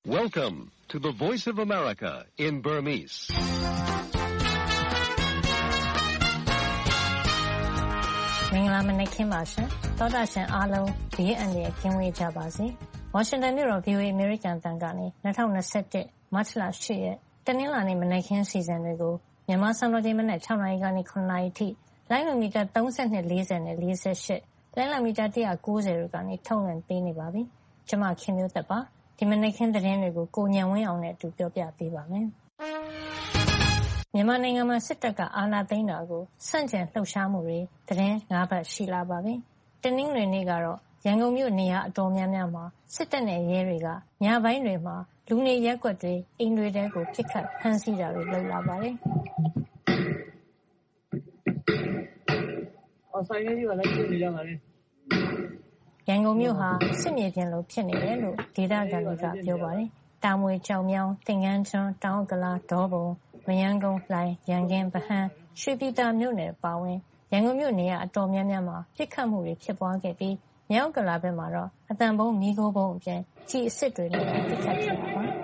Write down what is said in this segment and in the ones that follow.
Welcome to the Voice of America in Burmese. ။မင်္ဂလာမနက်ခင်းပါရှင်။သောတာရှင်အားလုံးဘေးအန္တရာယ်ကင်းဝေးကြပါစေ။ဝါရှင်တန်မြို့တော် VOA American တန်ကနေ2021မတ်လ8ရက်တနင်္လာနေ့မနက်ခင်းစီစဉ်တွေကိုမြန်မာစံတော်ချိန်မနက်6နာရီကနေ9နာရီထိလိုင်းမီတာ32 40နဲ့48လိုင်းမီတာ190တို့ကနေထုတ်လွှင့်ပေးနေပါပြီ။ကျွန်မခင်မျိုးသက်ပါ။ဒီမနက်ခင်းသတင်းတွေကိုကိုညံဝင်းအောင်နဲ့အတူပြောပြပေးပါမယ်။မြန်မာနိုင်ငံမှာစစ်တပ်ကအာဏာသိမ်းတာကိုဆန့်ကျင်လှုပ်ရှားမှုတွေသတင်း၅ပတ်ရှိလာပါပြီ။တနင်္ဂနွေနေ့ကတော့ရန်ကုန်မြို့နေရာအတော်များများမှာစစ်တပ်နဲ့ရဲတွေကညပိုင်းတွေမှာလူနေရပ်ကွက်တွေအိမ်တွေတဲကိုပစ်ခတ်ဖမ်းဆီးတာတွေလုပ်လာပါတယ်။ဆိုင်ရည်ကလည်းပြင်နေကြပါလေရန်ကုန်မြို့ဟာစစ်မြေပြင်လိုဖြစ်နေတယ်လို့ဒေသခံတွေကပြောပါတယ်။တာမွေကြောင်မြောင်းသင်္ကန်းကျွန်းတောင်ဥက္ကလာဒေါပုံမရမ်းကုန်းလှိုင်ရန်ကင်းဗဟန်းရွှေပြည်သာမြို့နယ်ပါဝင်ရန်ကုန်မြို့နေရာအတော်များများမှာပစ်ခတ်မှုတွေဖြစ်ပွားခဲ့ပြီးမြောက်ကလာဘက်မှာတော့အတန်ပုံးမီးခိုးပုံးအပြင်ကြီးအစ်စ်တွေနဲ့ပစ်ခတ်ခဲ့တာပါ။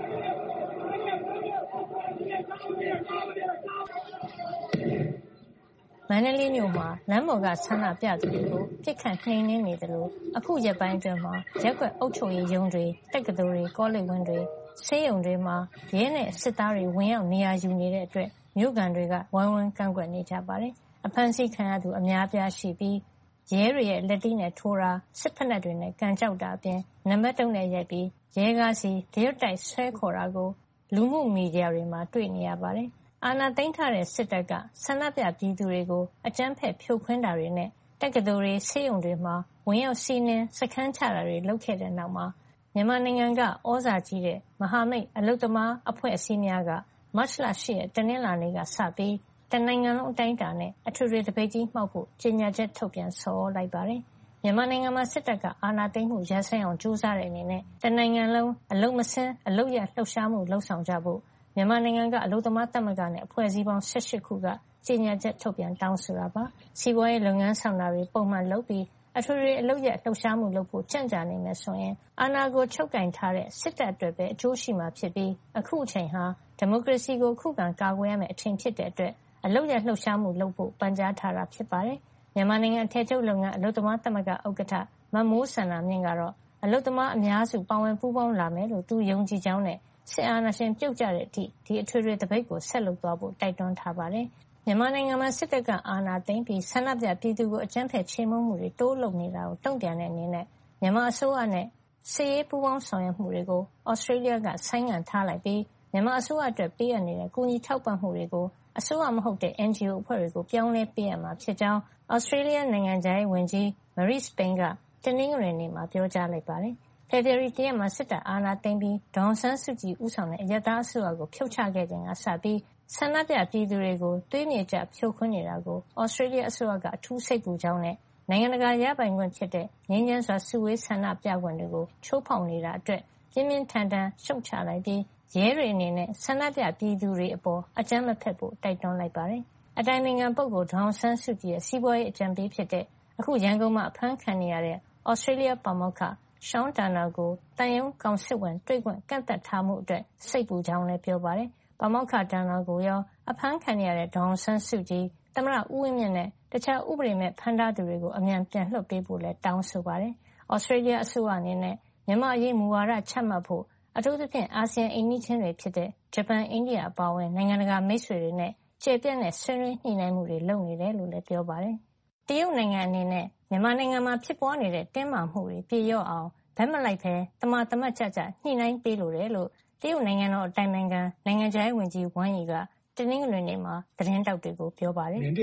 မန္တလေးမြို့မှာလမ်းပေါ်ကဆန္ဒပြသူတွေကိုပစ်ခတ်နှိမ်နင်းနေတယ်လို့အခုရက်ပိုင်းအတွင်းမှာရက်ကွက်အုပ်ချုပ်ရေးရုံးတွေတက္ကသိုလ်တွေကောလိပ်ဝင်းတွေဆေးရုံတွေမှာရဲနဲ့စစ်သားတွေဝင်ရောက်နေရာယူနေတဲ့အတွက်မြို့ကန်တွေကဝိုင်းဝန်းကန့်ကွက်နေကြပါတယ်။အဖမ်းဆီးခံရသူအများပြားရှိပြီးရဲတွေရဲ့လက်တီးနဲ့ထိုးတာစစ်ဖက်နဲ့တွေနဲ့ကန်ကြောက်တာအပြင်နံပါတ်တုံးနဲ့ရိုက်ပြီးရဲကားစီတရွတ်တိုက်ဆွဲခေါ်တာကိုလူမှုမီဒီယာတွေမှာတွေ့နေရပါတယ်။အာဏာသိမ်းထားတဲ့စစ်တပ်ကဆန္ဒပြပြည်သူတွေကိုအကြမ်းဖက်ဖြိုခွင်းတာတွေနဲ့တက္ကသိုလ်တွေဆေးရုံတွေမှာဝင်ရောက်စီးနင်းစခန်းချတာတွေလုပ်ခဲ့တဲ့နောက်မှာမြန်မာနိုင်ငံကဩဇာကြီးတဲ့မဟာမိတ်အလုပ်သမားအဖွဲ့အစည်းများကမတ်လ8ရက်တနင်္လာနေ့ကစပြီးတနိုင်ငံလုံးအတိုင်းအတာနဲ့အထွေထွေတပိတ်ကြီးမှောက်ဖို့ကြေညာချက်ထုတ်ပြန်ဆော်လိုက်ပါတယ်။မြန်မာနိုင်ငံမှာစစ်တပ်ကအာဏာသိမ်းမှုရပ်ဆိုင်းအောင်ကြိုးစားတဲ့အနေနဲ့တနိုင်ငံလုံးအလုံမဆင်းအလုတ်ရလှုပ်ရှားမှုလှုပ်ဆောင်ကြဖို့မြန်မာနိုင်ငံကအလုပ်သမားသမဂ္ဂနဲ့အဖွဲ့အစည်းပေါင်း18ခုကကြေညာချက်ထုတ်ပြန်တောင်းဆိုတာပါ။စီးပွားရေးလုပ်ငန်းဆောင်တာတွေပုံမှန်လုပ်ပြီးအထွေထွေအလုပ်ရလှုပ်ရှားမှုလုပ်ဖို့ကြံ့ကြာနေမယ်ဆိုရင်အာဏာကိုချုပ်ကင်ထားတဲ့စစ်တပ်အတွက်ပဲအကျိုးရှိမှာဖြစ်ပြီးအခုအချိန်ဟာဒီမိုကရေစီကိုခုခံကာကွယ်ရမယ့်အချိန်ဖြစ်တဲ့အတွက်အလုပ်ရလှုပ်ရှားမှုလုပ်ဖို့ပန်ကြားထားတာဖြစ်ပါတယ်။မြန်မာနိုင်ငံအထည်ချုပ်လုပ်ငန်းအလုပ်သမားသမဂ္ဂဥက္ကဋ္ဌမမိုးစန္ဒာမြင့်ကတော့အလုပ်သမားအများစုပါဝင်ပူးပေါင်းလာမယ်လို့သူယုံကြည်ကြောင်းနဲ့စစ်အာဏာရှင်ပြုတ်ကျတဲ့အထိဒီအထွေထွေတပိတ်ကိုဆက်လုပ်သွားဖို့တိုက်တွန်းထားပါတယ်။မြန်မာနိုင်ငံမှာစစ်တပ်ကအာဏာသိမ်းပြီးဆန္ဒပြပြည်သူကိုအကြမ်းဖက်ချေမှုန်းမှုတွေတိုးလုပ်နေတာကိုတုံ့ပြန်တဲ့အနေနဲ့မြန်မာအစိုးရနဲ့စစ်ရေးပူးပေါင်းဆောင်ရွက်မှုတွေကိုဩစတြေးလျကဆိုင်းငံ့ထားလိုက်ပြီးမြန်မာအစိုးရအတွက်ပေးအပ်နေတဲ့ကူညီထောက်ပံ့မှုတွေကိုအစိုးရမဟုတ်တဲ့ NGO အဖွဲ့တွေကိုပြောင်းလဲပေးရမှာဖြစ်ကြောင်းဩစတြေးလျနိုင်ငံခြားရေးဝန်ကြီး Marise Payne ကတနင်္ဂနွေနေ့မှာပြောကြားလိုက်ပါတယ်။ဖေဖေါ်ဝါရီလရက်မှာစစ်တပ်အာဏာသိမ်းပြီးဒေါ်အောင်ဆန်းစုကြည်ဦးဆောင်တဲ့အရပ်သားအစိုးရကိုဖြုတ်ချခဲ့ချိန်ကစပြီးဆန္ဒပြပြည်သူတွေကိုသွေးမြေကျဖြိုခွင်းနေတာကိုဩစတြေးလျအစိုးရကအထူးစိတ်ပူကြောင်းနဲ့နိုင်ငံတကာရပိုင်ခွင့်ဖြစ်တဲ့ငြိမ်းချမ်းစွာစုဝေးဆန္ဒပြခွင့်တွေကိုချိုးဖောက်နေတာအတွက်ပြင်းပြင်းထန်ထန်ရှုတ်ချလိုက်ပြီးရဲတွေအနေနဲ့ဆန္ဒပြပြည်သူတွေအပေါ်အကြမ်းမဖက်ဖို့တိုက်တွန်းလိုက်ပါတယ်။အတိုင်ပင်ခံပုဂ္ဂိုလ်ဒေါ်အောင်ဆန်းစုကြည်ရဲ့စီးပွားရေးအကြံပေးဖြစ်တဲ့အခုရန်ကုန်မှာအဖမ်းခံနေရတဲ့ဩစတြေးလျပါမောက္ခရှောင်းတာနာကိုတန်ယုံကောင်စစ်ဝင်တွေ့ခွင့်ကန့်သတ်ထားမှုအတွက်စိတ်ပူကြောင်းလည်းပြောပါတယ်။ပါမောက္ခတာနာကိုရောအဖမ်းခံရတဲ့ဒေါ်အောင်ဆန်းစုကြည်သမ္မတဦးဝင်းမြင့်နဲ့တခြားဥပဒေမဲ့ဖမ်းထားသူတွေကိုအမြန်ပြန်လွှတ်ပေးဖို့လည်းတောင်းဆိုပါတယ်။ဩစတြေးလျအစိုးရအနေနဲ့မြန်မာအရေးမူဝါဒချမှတ်ဖို့အထူးသဖြင့်အာဆီယံအိမ်နီးချင်းတွေဖြစ်တဲ့ဂျပန်အိန္ဒိယအပါအဝင်နိုင်ငံတကာမိတ်ဆွေတွေနဲ့ကျေပြန့်တဲ့ဆွေးနွေးညှိနှိုင်းမှုတွေလုပ်နေတယ်လို့လည်းပြောပါတယ်။တရုတ်နိုင်ငံအနေနဲ့မြန်မာနိုင်ငံမှာဖြစ်ပွားနေတဲ့တင်းမာမှုတွေပြေလျော့အောင်ဘက်မလိုက်ပဲတမာတမတ်ကျကျညှိနှိုင်းပေးလို့တယ်လို့တရုတ်နိုင်ငံတော်အတိုင်ပင်ခံနိုင်ငံခြားရေးဝန်ကြီးဝမ်ယီကတနင်္ဂနွေနေ့မှာသတင်းတောက်တွေကိုပြောပါတယ်။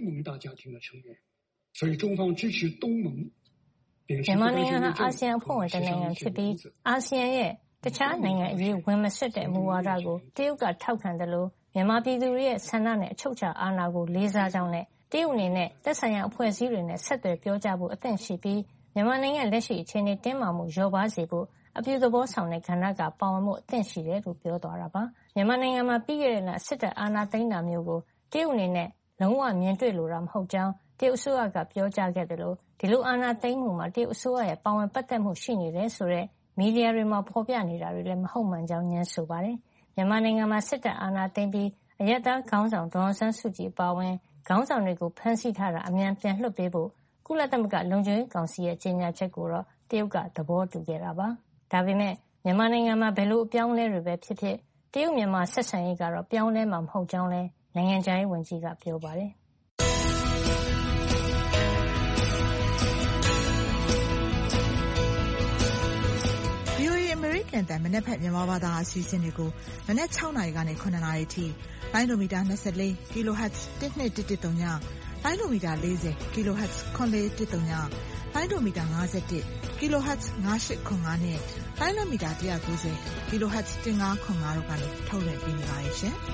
မြန်မာနိုင်ငံဟာအာဆီယံအဖွဲ့ဝင်တနိုင်ငံဖြစ်ပြီးအာဆီယံရဲ့တခြားနိုင်ငံအရေးဝင်မစွက်တဲ့မူဝါဒကိုတရုတ်ကထောက်ခံတယ်လို့မြန်မာပြည်သူတွေရဲ့ဆန္ဒနဲ့အချုပ်အခြာအာဏာကိုလေးစားကြောင်းနဲ့တရုတ်အနေနဲ့သက်ဆိုင်ရာအဖွဲ့အစည်းတွေနဲ့ဆက်သွယ်ပြောကြားဖို့အသင့်ရှိပြီးမြန်မာနိုင်ငံလက်ရှိအခြေအနေတင်းမာမှုလျော့ပါးစေဖို့အပြုသဘောဆောင်တဲ့ကဏ္ဍကပါဝင်မှုအသင့်ရှိတယ်လို့ပြောသွားတာပါ။မြန်မာနိုင်ငံမှာပြီးခဲ့တဲ့လစစ်တပ်အာဏာသိမ်းတာမျိုးကိုတရုတ်အနေနဲ့လုံးဝမြင်တွေ့လိုတာမဟုတ်ကြောင်းတရုတ်အစိုးရကပြောကြားခဲ့တယ်လို့ဒီလိုအာဏာသိမ်းမှုမှာတရုတ်အစိုးရရဲ့ပါဝင်ပတ်သက်မှုရှိနေတယ်ဆိုတဲ့မီဒီယာတွေမှာဖော်ပြနေတာတွေလည်းမဟုတ်မှန်ကြောင်းငြင်းဆိုပါတယ်။မြန်မာနိုင်ငံမှာစစ်တပ်အာဏာသိမ်းပြီးအရပ်သားခေါင်းဆောင်ဒေါ်အောင်ဆန်းစုကြည်အပါအဝင်ခေါင်းဆောင်တွေကိုဖမ်းဆီးထားတာအမြန်ပြန်လွှတ်ပေးဖို့ကုလသမဂ္ဂလုံခြုံရေးကောင်စီရဲ့ကြေညာချက်ကိုတော့တရုတ်ကသဘောတူခဲ့တာပါ။ဒါပေမဲ့မြန်မာနိုင်ငံမှာဘယ်လိုအပြောင်းအလဲတွေပဲဖြစ်ဖြစ်တရုတ်မြန်မာဆက်ဆံရေးကတော့ပြောင်းလဲမှာမဟုတ်ကြောင်းလည်းနိုင်ငံခြားရေးဝန်ကြီးကပြောပါတယ်။ VOA အမေရိကန်တန်မနက်ဖြန်မြန်မာဘာသာအစီအစဉ်တွေကိုမနက်6နာရီကနေ9နာရီထိလိုင်းဒိုမီတာ24 kHz 1213ညလိုင်းဒိုမီတာ40 kHz 9413ညလိုင်းဒိုမီတာ51 kHz 9805နဲ့လိုင်းဒိုမီတာ190 kHz 1505တို့ကနေထုတ်လွှင့်ပေးနေပါတယ်ရှင်။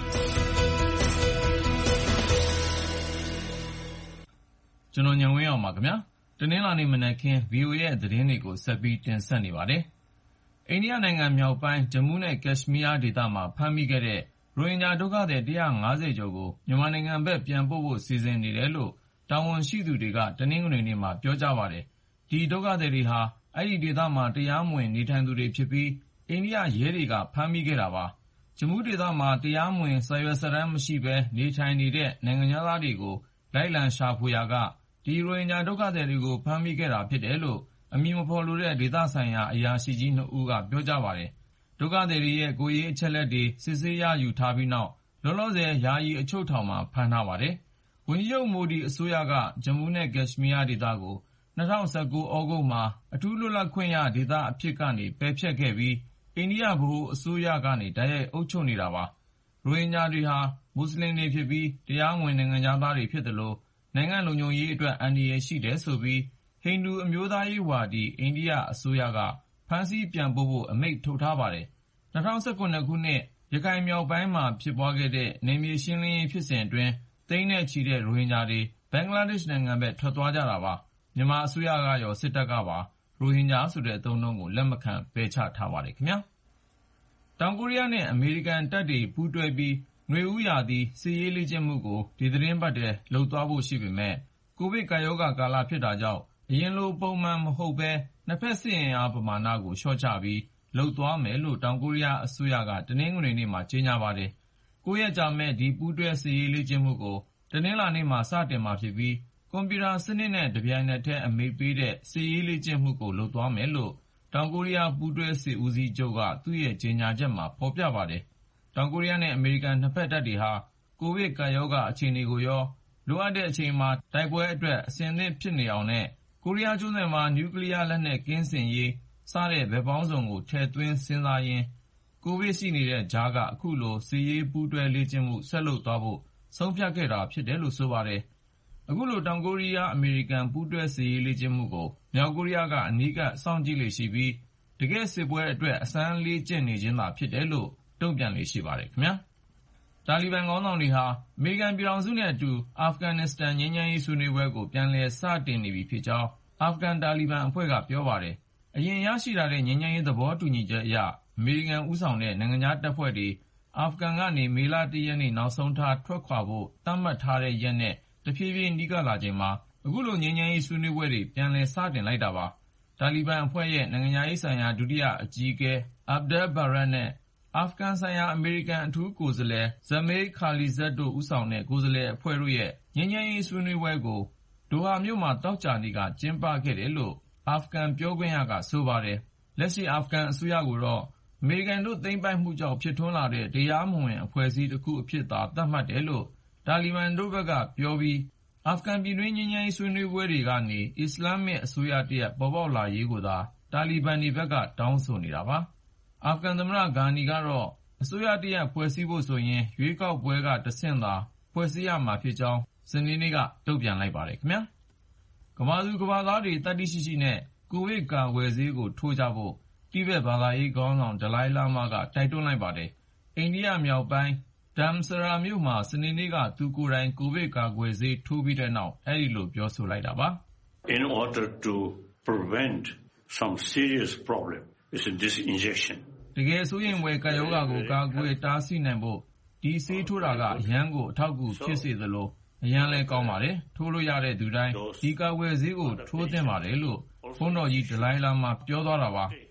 ကျွန်တော်ညံဝင်းအောင်ပါခင်ဗျာတနင်္လာနေ့မနက်ခင်း VOA ရဲ့သတင်းတွေကိုဆက်ပြီးတင်ဆက်နေပါတယ်။အိန္ဒိယနိုင်ငံမြောက်ပိုင်းဂျမူးနဲ့ကက်ရှ်မီးယားဒေသမှာဖမ်းမိခဲ့တဲ့ရိုဟင်ဂျာဒုက္ခသည်150ကျော်ကိုမြန်မာနိုင်ငံဘက်ပြန်ပို့ဖို့စီစဉ်နေတယ်လို့တာဝန်ရှိသူတွေကတနင်္ဂနွေနေ့မှာပြောကြားပါတယ်။ဒီဒုက္ခသည်တွေဟာအဲ့ဒီဒေသမှာတရားမဝင်နေထိုင်သူတွေဖြစ်ပြီးအိန္ဒိယရဲတွေကဖမ်းမိခဲ့တာပါ။ဂျမူးဒေသမှာတရားမဝင်စာရွက်စာတမ်းမရှိဘဲနေထိုင်နေတဲ့နိုင်ငံသားတွေကိုလိုက်လံရှာဖွေရာကဒီရိုဟင်ဂျာဒုက္ခသည်တွေကိုဖမ်းမိခဲ့တာဖြစ်တယ်လို့အမည်မဖော်လိုတဲ့ဒေသဆိုင်ရာအရာရှိကြီး2ဦးကပြောကြားပါတယ်။ဒုက္ခသည်တွေရဲ့ကိုယ်ရေးအချက်လက်တွေစစ်ဆေးရယူထားပြီးနောက်လောလောဆယ်ယာယီအချုပ်ထောင်မှာဖမ်းထားပါတယ်။ဝန်ကြီးချုပ်မိုဒီအစိုးရကဂျမူးနဲ့ကက်ရှ်မီးယားဒေသကို2019 ဩဂုတ်မှာအထူးလွတ်လပ်ခွင့်ရဒေသအဖြစ်ကနေပယ်ဖျက်ခဲ့ပြီးအိန္ဒိယဗဟိုအစိုးရကနေတိုက်ရိုက်အုပ်ချုပ်နေတာပါ။ရိုဟင်ဂျာတွေဟာမွတ်စလင်တွေဖြစ်ပြီးတရားမဝင်နိုင်ငံသားတွေဖြစ်တယ်လို့နိုင်ငံလုံခြုံရေးအတွက်အန္တရာယ်ရှိတယ်ဆိုပြီးဟိန္ဒူအမျိုးသားရေးဝါဒီအိန္ဒိယအစိုးရကဖမ်းဆီးပြန်ပို့ဖို့အမိန့်ထုတ်ထားပါတယ်။2019ခုနှစ်ရခိုင်မြောက်ပိုင်းမှာဖြစ်ပွားခဲ့တဲ့နယ်မြေရှင်းလင်းရေးဖြစ်စဉ်အတွင်းသိန်းနဲ့ချီတဲ့ရိုဟင်ဂျာတွေဘင်္ဂလားဒေ့ရှ်နိုင်ငံဘက်ထွက်သွားကြတာပါ။မြန်မာအစိုးရကရောစစ်တပ်ကပါရိုဟင်ဂျာဆိုတဲ့အသုံးအနှုန်းကိုလက်မခံပယ်ချထားပါတယ်ခင်ဗျာ။တောင်ကိုရီးယားနဲ့အမေရိကန်တပ်တွေပူးတွဲပြီးနွေဦးရာသီစစ်ရေးလေ့ကျင့်မှုကိုဒီသီတင်းပတ်ထဲလုပ်သွားဖို့ရှိပေမဲ့ကိုဗစ်ကပ်ရောဂါကာလဖြစ်တာကြောင့်အရင်လိုပုံမှန်မဟုတ်ဘဲနှစ်ဖက်စစ်အင်အားပမာဏကိုလျှော့ချပြီးလုပ်သွားမယ်လို့တောင်ကိုရီးယားအစိုးရကတနင်္ဂနွေနေ့မှာကြေညာပါတယ်။9ရက်ကြာမယ့်ဒီပူးတွဲစစ်ရေးလေ့ကျင့်မှုကိုတနင်္လာနေ့မှာစတင်မှာဖြစ်ပြီးကွန်ပျူတာစနစ်နဲ့တပြိုင်နက်တည်းအမိန့်ပေးတဲ့စစ်ရေးလေ့ကျင့်မှုကိုလုပ်သွားမယ်လို့တောင်ကိုရီးယားပူးတွဲစစ်ဦးစီးချုပ်ကသူ့ရဲ့ကြေညာချက်မှာဖော်ပြပါတယ်။တောင်ကိုရီးယားနဲ့အမေရိကန်နှစ်ဖက်တပ်တွေဟာကိုဗစ်ကပ်ရောဂါအခြေအနေကိုရောလိုအပ်တဲ့အချိန်မှာတိုက်ပွဲအတွက်အဆင်သင့်ဖြစ်နေအောင်နဲ့ကိုရီးယားကျွန်းဆွယ်မှာနျူကလီးယားလက်နက်ကင်းစင်ရေးစတဲ့ဘက်ပေါင်းစုံကိုထည့်သွင်းစဉ်းစားရင်းကိုဗစ်ရှိနေတဲ့ကြားကအခုလိုစစ်ရေးပူးတွဲလေ့ကျင့်မှုဆက်လုပ်သွားဖို့ဆုံးဖြတ်ခဲ့တာဖြစ်တယ်လို့ဆိုပါတယ်။အခုလိုတောင်ကိုရီးယားအမေရိကန်ပူးတွဲစစ်ရေးလေ့ကျင့်မှုကိုမြောက်ကိုရီးယားကအနီးကပ်စောင့်ကြည့်လေ့ရှိပြီးတကယ့်စစ်ပွဲအတွက်အစမ်းလေ့ကျင့်နေခြင်းသာဖြစ်တယ်လို့တုံ့ပြန်လေ့ရှိပါတယ်ခင်ဗျာ။တာလီဘန်ခေါင်းဆောင်တွေဟာအမေရိကန်ပြည်ထောင်စုနဲ့အတူအာဖဂန်နစ္စတန်ငြိမ်းချမ်းရေးဆွေးနွေးပွဲကိုပြန်လည်စတင်နေပြီဖြစ်ကြောင်းအာဖဂန်တာလီဘန်အဖွဲ့ကပြောပါတယ်။အရင်ရရှိထားတဲ့ငြိမ်းချမ်းရေးသဘောတူညီချက်အရအမေရိကန်ဦးဆောင်တဲ့နိုင်ငံခြားတပ်ဖွဲ့တွေအာဖဂန်ကနေမေလ1ရက်နေ့နောက်ဆုံးထားထွက်ခွာဖို့သတ်မှတ်ထားတဲ့ရက်နဲ့တဖြည်းဖြည်းနီးကပ်လာချိန်မှာအခုလိုငြိမ်းချမ်းရေးဆွေးနွေးပွဲတွေပြန်လည်စတင်လိုက်တာပါ။တာလီဘန်အဖွဲ့ရဲ့နိုင်ငံခြားရေးဆိုင်ရာဒုတိယအကြီးအကဲအာဘ်ဒယ်ဘာရက်နဲ့အာဖဂန်ဆိုင်ရာအမေရိကန်အထူးကိုယ်စားလှယ်ဇမေးခါလီဇတ်တို့ဦးဆောင်တဲ့ကိုယ်စားလှယ်အဖွဲ့တို့ရဲ့ငြိမ်းချမ်းရေးဆွေးနွေးပွဲကိုဒိုဟာမြို့မှာသောကြာနေ့ကကျင်းပခဲ့တယ်လို့အာဖဂန်ပြောခွင့်ရကဆိုပါတယ်။လက်ရှိအာဖဂန်အစိုးရကိုတော့အမေရိကန်တို့သိမ်းပိုက်မှုကြောင့်ဖြစ်ထွန်းလာတဲ့တရားမဝင်အဖွဲ့အစည်းတစ်ခုအဖြစ်သာသတ်မှတ်တယ်လို့တာလီဘန်တို့ဘက်ကပြောပြီးအာဖဂန်ပြည်တွင်းငြိမ်းချမ်းရေးဆွေးနွေးပွဲတွေကနေအစ္စလာမစ်အစိုးရတရပ်ပေါ်ပေါက်လာရေးကိုသာတာလီဘန်တွေဘက်ကတောင်းဆိုနေတာပါ။အာဖဂန်သမ္မတဂါနီကတော့အစိုးရတရပ်ဖွဲ့စည်းဖို့ဆိုရင်ရွေးကောက်ပွဲကတဆင့်သာဖွဲ့စည်းရမှာဖြစ်ကြောင်းစနေနေ့ကတုံ့ပြန်လိုက်ပါတယ်ခင်ဗျာ။ကမ္ဘာသူကမ္ဘာသားတွေသတ္တိရှိရှိနဲ့ကိုဗစ်ကာကွယ်ဆေးကိုထိုးကြဖို့တိဘက်ဘာသာရေးခေါင်းဆောင်ဒလိုင်းလာမားကတိုက်တွန်းလိုက်ပါတယ်။အိန္ဒိယမြောက်ပိုင်းဒမ်ဆရာမြို့မှာစနေနေ့ကသူကိုယ်တိုင်ကိုဗစ်ကာကွယ်ဆေးထိုးပြီးတဲ့နောက်အဲဒီလိုပြောဆိုလိုက်တာပါ။ In order to prevent some serious problem is this injection. တကယ်ဆိုရင်ဝယ်ကပ်ရောဂါကိုကာကွယ်တားဆီးနိုင်ဖို့ဒီဆေးထိုးတာကအရန်ကိုအထောက်အကူဖြစ်စေသလိုအရန်လည်းကောင်းပါတယ်။ထိုးလို့ရတဲ့သူတိုင်းဒီကာကွယ်ဆေးကိုထိုးသင့်ပါတယ်လို့ဘုန်းတော်ကြီးဒလိုင်းလာမားပြောသွားတာပါ။ ဒီ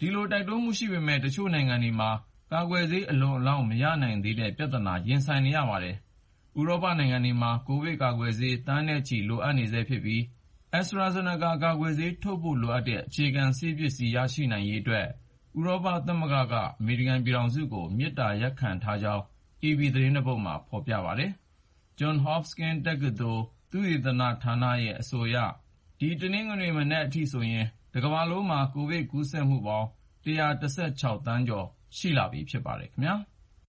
ဒီလိုတိုက်တွန်းမှုရှိပေမဲ့တချို့နိုင်ငံတွေမှာကာကွယ်ဆေးအလွန်အလောင်းမရနိုင်သေးတဲ့ပြဿနာရင်ဆိုင်နေရပါတယ်။ဥရောပနိုင်ငံတွေမှာကိုဗစ်ကာကွယ်ဆေးသန်းနဲ့ချီလိုအပ်နေဆဲဖြစ်ပြီး AstraZeneca ကာကွယ်ဆေးထုတ်ဖို့လိုအပ်တဲ့အခြေခံဆေးပစ္စည်းရရှိနိုင်ရေးအတွက်ဥရောပသမဂ္ဂကအမေရိကန်ပြည်ထောင်စုကိုမေတ္တာရပ်ခံထားကြောင်း AP သတင်းတစ်ပုဒ်မှာဖော်ပြပါတယ်။ Johns Hopkins တက္ကသိုလ်သုတေသနဌာနရဲ့အဆိုအရဒီတနင်္ဂနွေမနက်အထိဆိုရင်တကမ္ဘာလုံးမှာကိုဗစ်ကူးစက်မှုပေါင်း116သန်းကျော်ရှိလာပြီဖြစ်ပါတယ်ခင်ဗျာ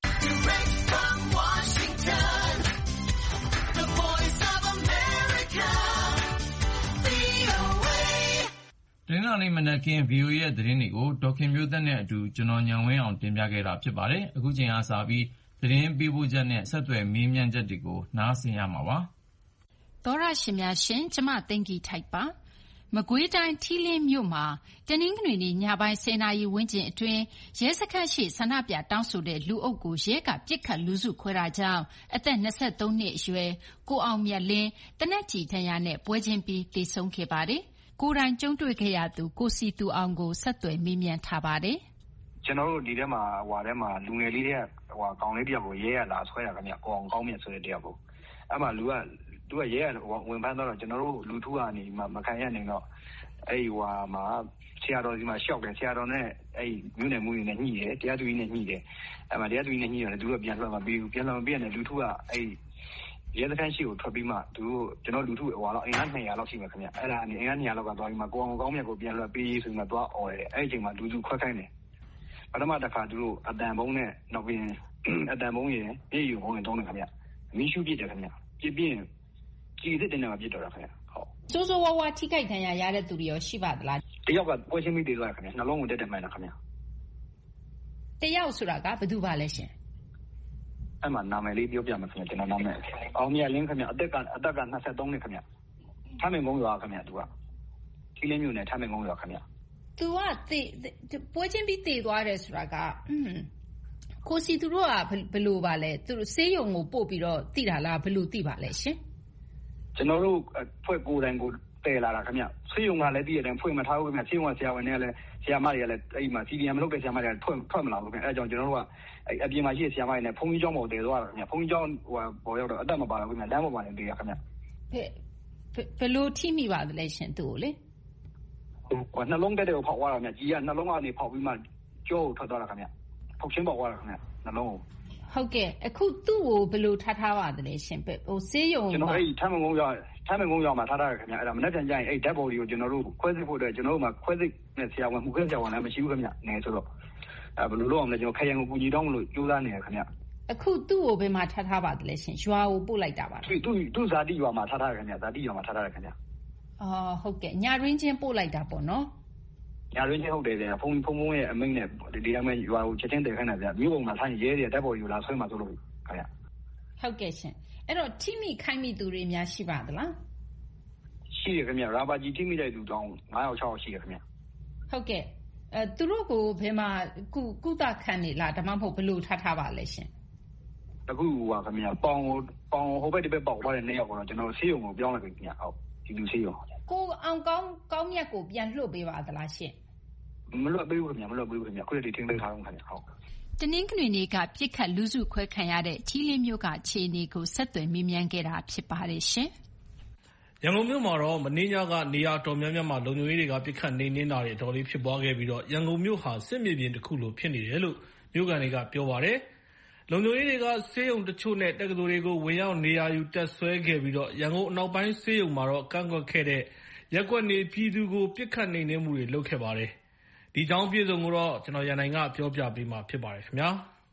တနင်္လာနေ့မနက်ခင်း VOA ရဲ့သတင်းတွေကိုဒေါက်ခင်မျိုးသက်နဲ့အတူကျွန်တော်ဉာဏ်ဝင်းအောင်တင်ပြခဲ့တာဖြစ်ပါတယ်။အခုချိန်အားစပြီးသတင်းပေးပို့ချက်နဲ့ဆက်သွယ်မေးမြန်းချက်တွေကိုနားဆင်ရမှာပါ။သောရရှင်များရှင်ကျမသိင်္ဂီထိုက်ပါ။မကွေးတိုင်းထီးလင်းမြို့မှာတနင်္ဂနွေနေ့ညပိုင်း10နာရီဝန်းကျင်အတွင်းရဲစခန်းရှိဆန္ဒပြတောင်းဆိုတဲ့လူအုပ်ကိုရဲကပစ်ခတ်လူစုခွဲတာကြောင့်အသက်23နှစ်အရွယ်ကိုအောင်မြတ်လင်းတနက်ကြီးဒဏ်ရာနဲ့ပွဲချင်းပြီးသေဆုံးခဲ့ပါတယ်။ကိုယ်တိုင်ကြုံတွေ့ခဲ့ရသူကိုစီသူအောင်ကိုဆက်သွယ်မေးမြန်းထားပါတယ်။ကျွန်တော်တို့ဒီထဲမှာလူငယ်လေးတွေကကောင်လေးတယောက်ကိုရဲရလာဆွဲတာခင်ဗျကိုအောင်ကောင်းမြတ်ဆိုတဲ့တယောက်ကိုအဲ့မှာသူကရဲရဝင်ဖမ်းတော့ကျွန်တော်တို့လူထုကနေမခံရနိုင်တော့အဲ့မှာဆရာတော်ဒီမှာရှောက်တယ်ဆရာတော်နဲ့အဲ့မြို့နယ်မှုတွေနဲ့ညှိတယ်တရားသူကြီးနဲ့ညှိတယ်အဲ့မှာတရားသူကြီးနဲ့ညှိတယ်သူကပြန်လွှတ်မပေးဘူးပြန်လွှတ်မပေးတဲ့လူထုကအဲ့ရဲစခန်းရှိကိုထွက်ပြီးမှကျွန်တော်လူထုအင်အား200လောက်ရှိမှာခင်ဗျအဲ့ဒါအင်အား200လောက်ကသွားပြီးမှကိုအောင်ကောင်းမြတ်ကိုပြန်လွှတ်ပေးဆိုပြီးမှသွားអော်တယ်အဲ့ဒီအချိန်မှာလူစုခွဲခိုင်းတယ်ပထမတစ်ခါသူတို့အတန်ဘုံနဲ့နောက်ပြီးအတန်ဘုံရယ်ပြေးယူဘုံရင်တုံးတယ်ခင်ဗျမီးရှုပြစ်တယ်ခင်ဗျပြစ်ပြီးကြည်စစ်တင်တယ်ပြစ်တော့တာခင်ဗျဟုတ်စိုးဝါထိခိုက်ဒဏ်ရာရတဲ့သူတွေရောရှိပါသလားတယောက်ကပွဲချင်းပြီးတည်သွားတယ်ခင်ဗျနှလုံးကိုတက်တယ်မှန်တာခင်ဗျတယောက်ဆိုတာကဘယ်သူပါလဲရှင်အဲ့မှာနာမည်လေးပြောပြမှာခင်ဗျကျွန်တော်နာမည်အောင်မြတ်လင်းခင်ဗျအသက်က23နှစ်ခင်ဗျထမင်ကုန်းရွာခင်ဗျသူကထီးလင်းမြို့နယ်ထမင်ကုန်းရွာခင်ဗျသူကပွဲချင်းပြီးတည်သွားတယ်ဆိုတာကကိုစီသူတို့ကဘယ်လိုပါလဲသူတို့ဆေးရုံကိုပို့ပြီးတော့တည်တာလားဘယ်လိုတည်ပါလဲရှင်ကျွန်တော်တို့ဖွဲ့ကိုယ်တိုင်ကိုတည်လာတာခင်ဗျဆေးရုံကလည်းတည်ရတယ်ဖွဲ့မထားဘူးခင်ဗျဆေးရုံကဆရာဝန်တွေကလည်းဆရာမတွေကလည်းအဲ့မှာ CDM လုပ်တဲ့ဆရာမတွေကထွက်မလာဘူးခင်ဗျအဲ့ကြောင့်ကျွန်တော်တို့ကအပြင်မှာရှိတဲ့ဆရာမတွေနဲ့ဘုန်းကြီးကျောင်းပေါ်တည်သွားတာခင်ဗျဘုန်းကြီးကျောင်းပေါ်ရောက်တော့အသက်မပါဘူးခင်ဗျလမ်းပေါ်မှာနေတည်ရခင်ဗျဘယ်လိုထိမိပါသလဲရှင်သူ့ကိုလေနှလုံးတက်တဲ့ကိုဖောက်သွားတာခင်ဗျကြီးကနှလုံးကနေဖောက်ပြီးမှကြောကိုထွက်သွားတာခင်ဗျဖောက်ချင်းပေါက်သွားတာခင်ဗျနှလုံးကိုဟုတ်ကဲ့အခုသူ့ကိုဘယ်လိုထားပါသလဲရှင်ဆေးရုံကျွန်တော်အဲ့ထမ်းမကုန်းရောက်မှာထားတာခင်ဗျအဲ့ဒါမနေ့ပြန်ကြရင်အဲ့ dead body ကိုကျွန်တော်တို့ခွဲစိတ်ဖို့အတွက်ကျွန်တော်တို့မှာခွဲစိတ်နဲ့ဆရာဝန်မှုခွဲဆရာဝန်လည်းမရှိဘူးခင်ဗျနေဆိုတော့ဘယ်လိုလုပ်အောင်လဲကျွန်တော်ခရိုင်ကိုကူညီတောင်းလို့ကြိုးစားနေရခင်ဗျအခုသူ့ကိုဘယ်မှာထားပါသလဲရှင်ရွာကိုပို့လိုက်တာပါလားသူ့ဇာတိရွာမှာထားတာခင်ဗျဇာတိရွာမှာထားတာခင်ဗျဟုတ်ကဲ့ညရင်းချင်းပို့လိုက်တာပေါ့နော်ညရင်းချင်းဟုတ်တယ်ဗျဖုန်းရဲ့အမိန့်နဲ့ဒီတိုင်းမဲ့ရွာကိုချက်ချင်းတည်ခိုင်းတာဗျမြို့ပေါ်မှာဆိုရင်ရဲတွေဓာတ်ပေါ်ယူလာဆွဲမှာဆိုလို့ခင်ဗျဟုတ်ကဲ့ရှင်အဲ့တော့ထိမိခိုင်းမိသူတွေများရှိပါသလားရှိရခင်ဗျရာဘာကြီးထိမိတဲ့သူတောင်း9ယောက်6ယောက်ရှိရခင်ဗျဟုတ်ကဲ့သူတို့ကိုဘယ်မှာကုသခံနေလားဒါမှမဟုတ်ဘယ်လိုထားပါလဲရှင်အခုခင်ဗျပေါင်ဟိုဘက်ဒီဘက်ပေါက်သွားတဲ့2ယောက်ကတော့ကျွန်တော်ဆေးရုံကိုပြောင်းလိုက်ပြီခင်ဗျဟုတ်ဒီလူဆေးရုံကိုအောင်ကောင်းမြတ်ကိုပြန်လွှတ်ပေးပါသလားရှင်မလွှတ်ပေးဘူးခင်ဗျမလွှတ်ပေးဘူးခင်ဗျခုတည်းထင်းပေးထားအောင်ခင်ဗျဟုတ်တနင်္ဂနွေနေ့ကပြစ်ခတ်လူစုခွဲခံရတဲ့ထီးလင်းမြို့ကခြေအနေကိုဆက်သွယ်မေးမြန်းခဲ့တာဖြစ်ပါတယ်ရှင်ရန်ကုန်မြို့မှာတော့မနေ့ညကနေရာတော်များများမှာလုံခြုံရေးတွေကပြစ်ခတ်နေနေတာတွေအတော်လေးဖြစ်ပွားခဲ့ပြီးတော့ရန်ကုန်မြို့ဟာစစ်မြေပြင်တစ်ခုလိုဖြစ်နေတယ်လို့မြို့ကန်တွေကပြောပါတယ်လုံခြုံရေးတွေကဆေးရုံတချို့နဲ့တက္ကသိုလ်တွေကိုဝင်ရောက်နေရာယူတက်ဆွဲခဲ့ပြီးတော့ရန်ကုန်အနောက်ပိုင်းဆေးရုံမှာတော့ကန့်ကွက်ခဲ့တဲ့ရက်ကွက်နေပြည်သူကိုပြစ်ခတ်နေမှုတွေလုပ်ခဲ့ပါတယ်ဒီကြောင်းပြည်စုံကိုတော့ကျွန်တော်ရန်နိုင်ကပြောပြပေးမှာဖြစ်ပါတယ်ခင်ဗျာ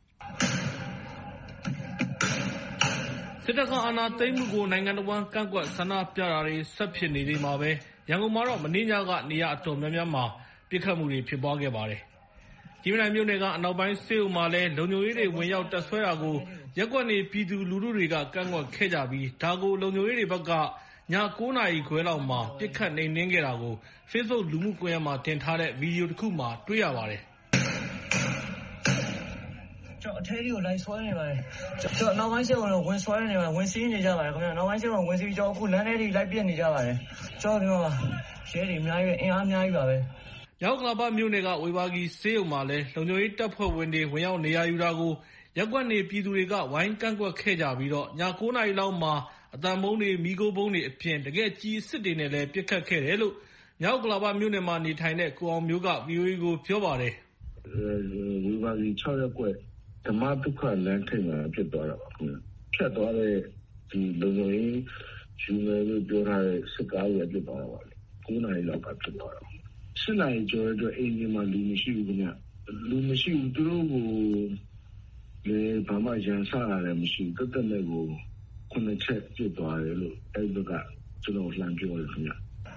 စစ်တပ်ကအာဏာသိမ်းမှုကိုနိုင်ငံတော်ဝန်ကန့်ကွက်ဆန္ဒပြတာတွေဆက်ဖြစ်နေသေးမှာပဲရန်ကုန်မှာတော့မနေ့ညကနေရာအတော်များများမှာပြစ်ခတ်မှုတွေဖြစ်ပွားခဲ့ပါတယ်ကြည်မြမြို့နယ်ကအနောက်ပိုင်းဆေးရုံမှာလည်းလုံခြုံရေးတွေဝင်ရောက်တက်ဆွဲတာကိုရက်ကွက်နေပြည်သူလူထုတွေကကန့်ကွက်ခဲ့ကြပြီးဒါကိုလုံခြုံရေးတွေဘက်ကည9နာရီခွဲလောက်မှာပြစ်ခတ်နှိမ်နင်းခဲ့တာကို Facebook လူမှုကွန်ရက်မှာတင်ထားတဲ့ဗီဒီယိုတစ်ခုမှာတွေ့ရပါတယ်ကျွန်တော်အထဲကြီးကိုလိုက်ဆွဲနေပါတယ်ကျွန်တော်နောက်ပိုင်းဆေးရုံကိုဝင်ဆွဲနေပါတယ်ဝင်စီးနေကြပါတယ်ခင်ဗျာနောက်ပိုင်းဆေးရုံဝင်စီးကျွန်တော်အခုလမ်းထဲကြီးလိုက်ပြစ်နေကြပါတယ်ကျွန်တော်ဒီမှာရဲတွေအများကြီးအင်အားအများကြီးပါပဲမြောက်ဥက္ကလာပမြို့နယ်ကဝေဘာဂီဆေးရုံမှာလည်းလုံခြုံရေးတပ်ဖွဲ့ဝင်တွေဝင်ရောက်နေရာယူတာကိုရပ်ကွက်နေပြည်သူတွေကဝိုင်းကန့်ကွက်ခဲ့ကြပြီးတော့ည 9 နာရီလောက်မှာအသံဗုံးတွေမီးခိုးဗုံးတွေအပြင်တကယ်ကျည်အစစ်တွေနဲ့လည်းပစ်ခတ်ခဲ့တယ်လို့မြောက်ဥက္ကလာပမြို့နယ်မှာနေထိုင်တဲ့ကိုအောင်မျိုးက VOA ကိုပြောပါတယ်ဝေဘာဂီ6 ရပ်ကွက်ဓမ္မဒုက္ခလမ်းထိပ်မှာဖြစ်သွားတာပါခင်ဗျဖြတ်သွားတဲ့ဒီလုံခြုံရေးယူမယ်လို့ပြောထားတဲ့စစ်ကားတွေဖြစ်သွားတာပါလေ9 နာရီလောက်ကဖြစ်သွားတာ10 နာရီကျော်တဲ့အိမ်ကြီးမှာလူမရှိဘူးခင်ဗျလူမရှိဘူးသူတို့ကိုလေဘာမှရန်ဆရတယ်မရှိဘူးတက်နဲ့ကို9 ချက်ပြစ်သွားတယ်လို့အဲ့ဒီကကျွန်တော်လှမ်းပြောတယ်ခင်ဗျ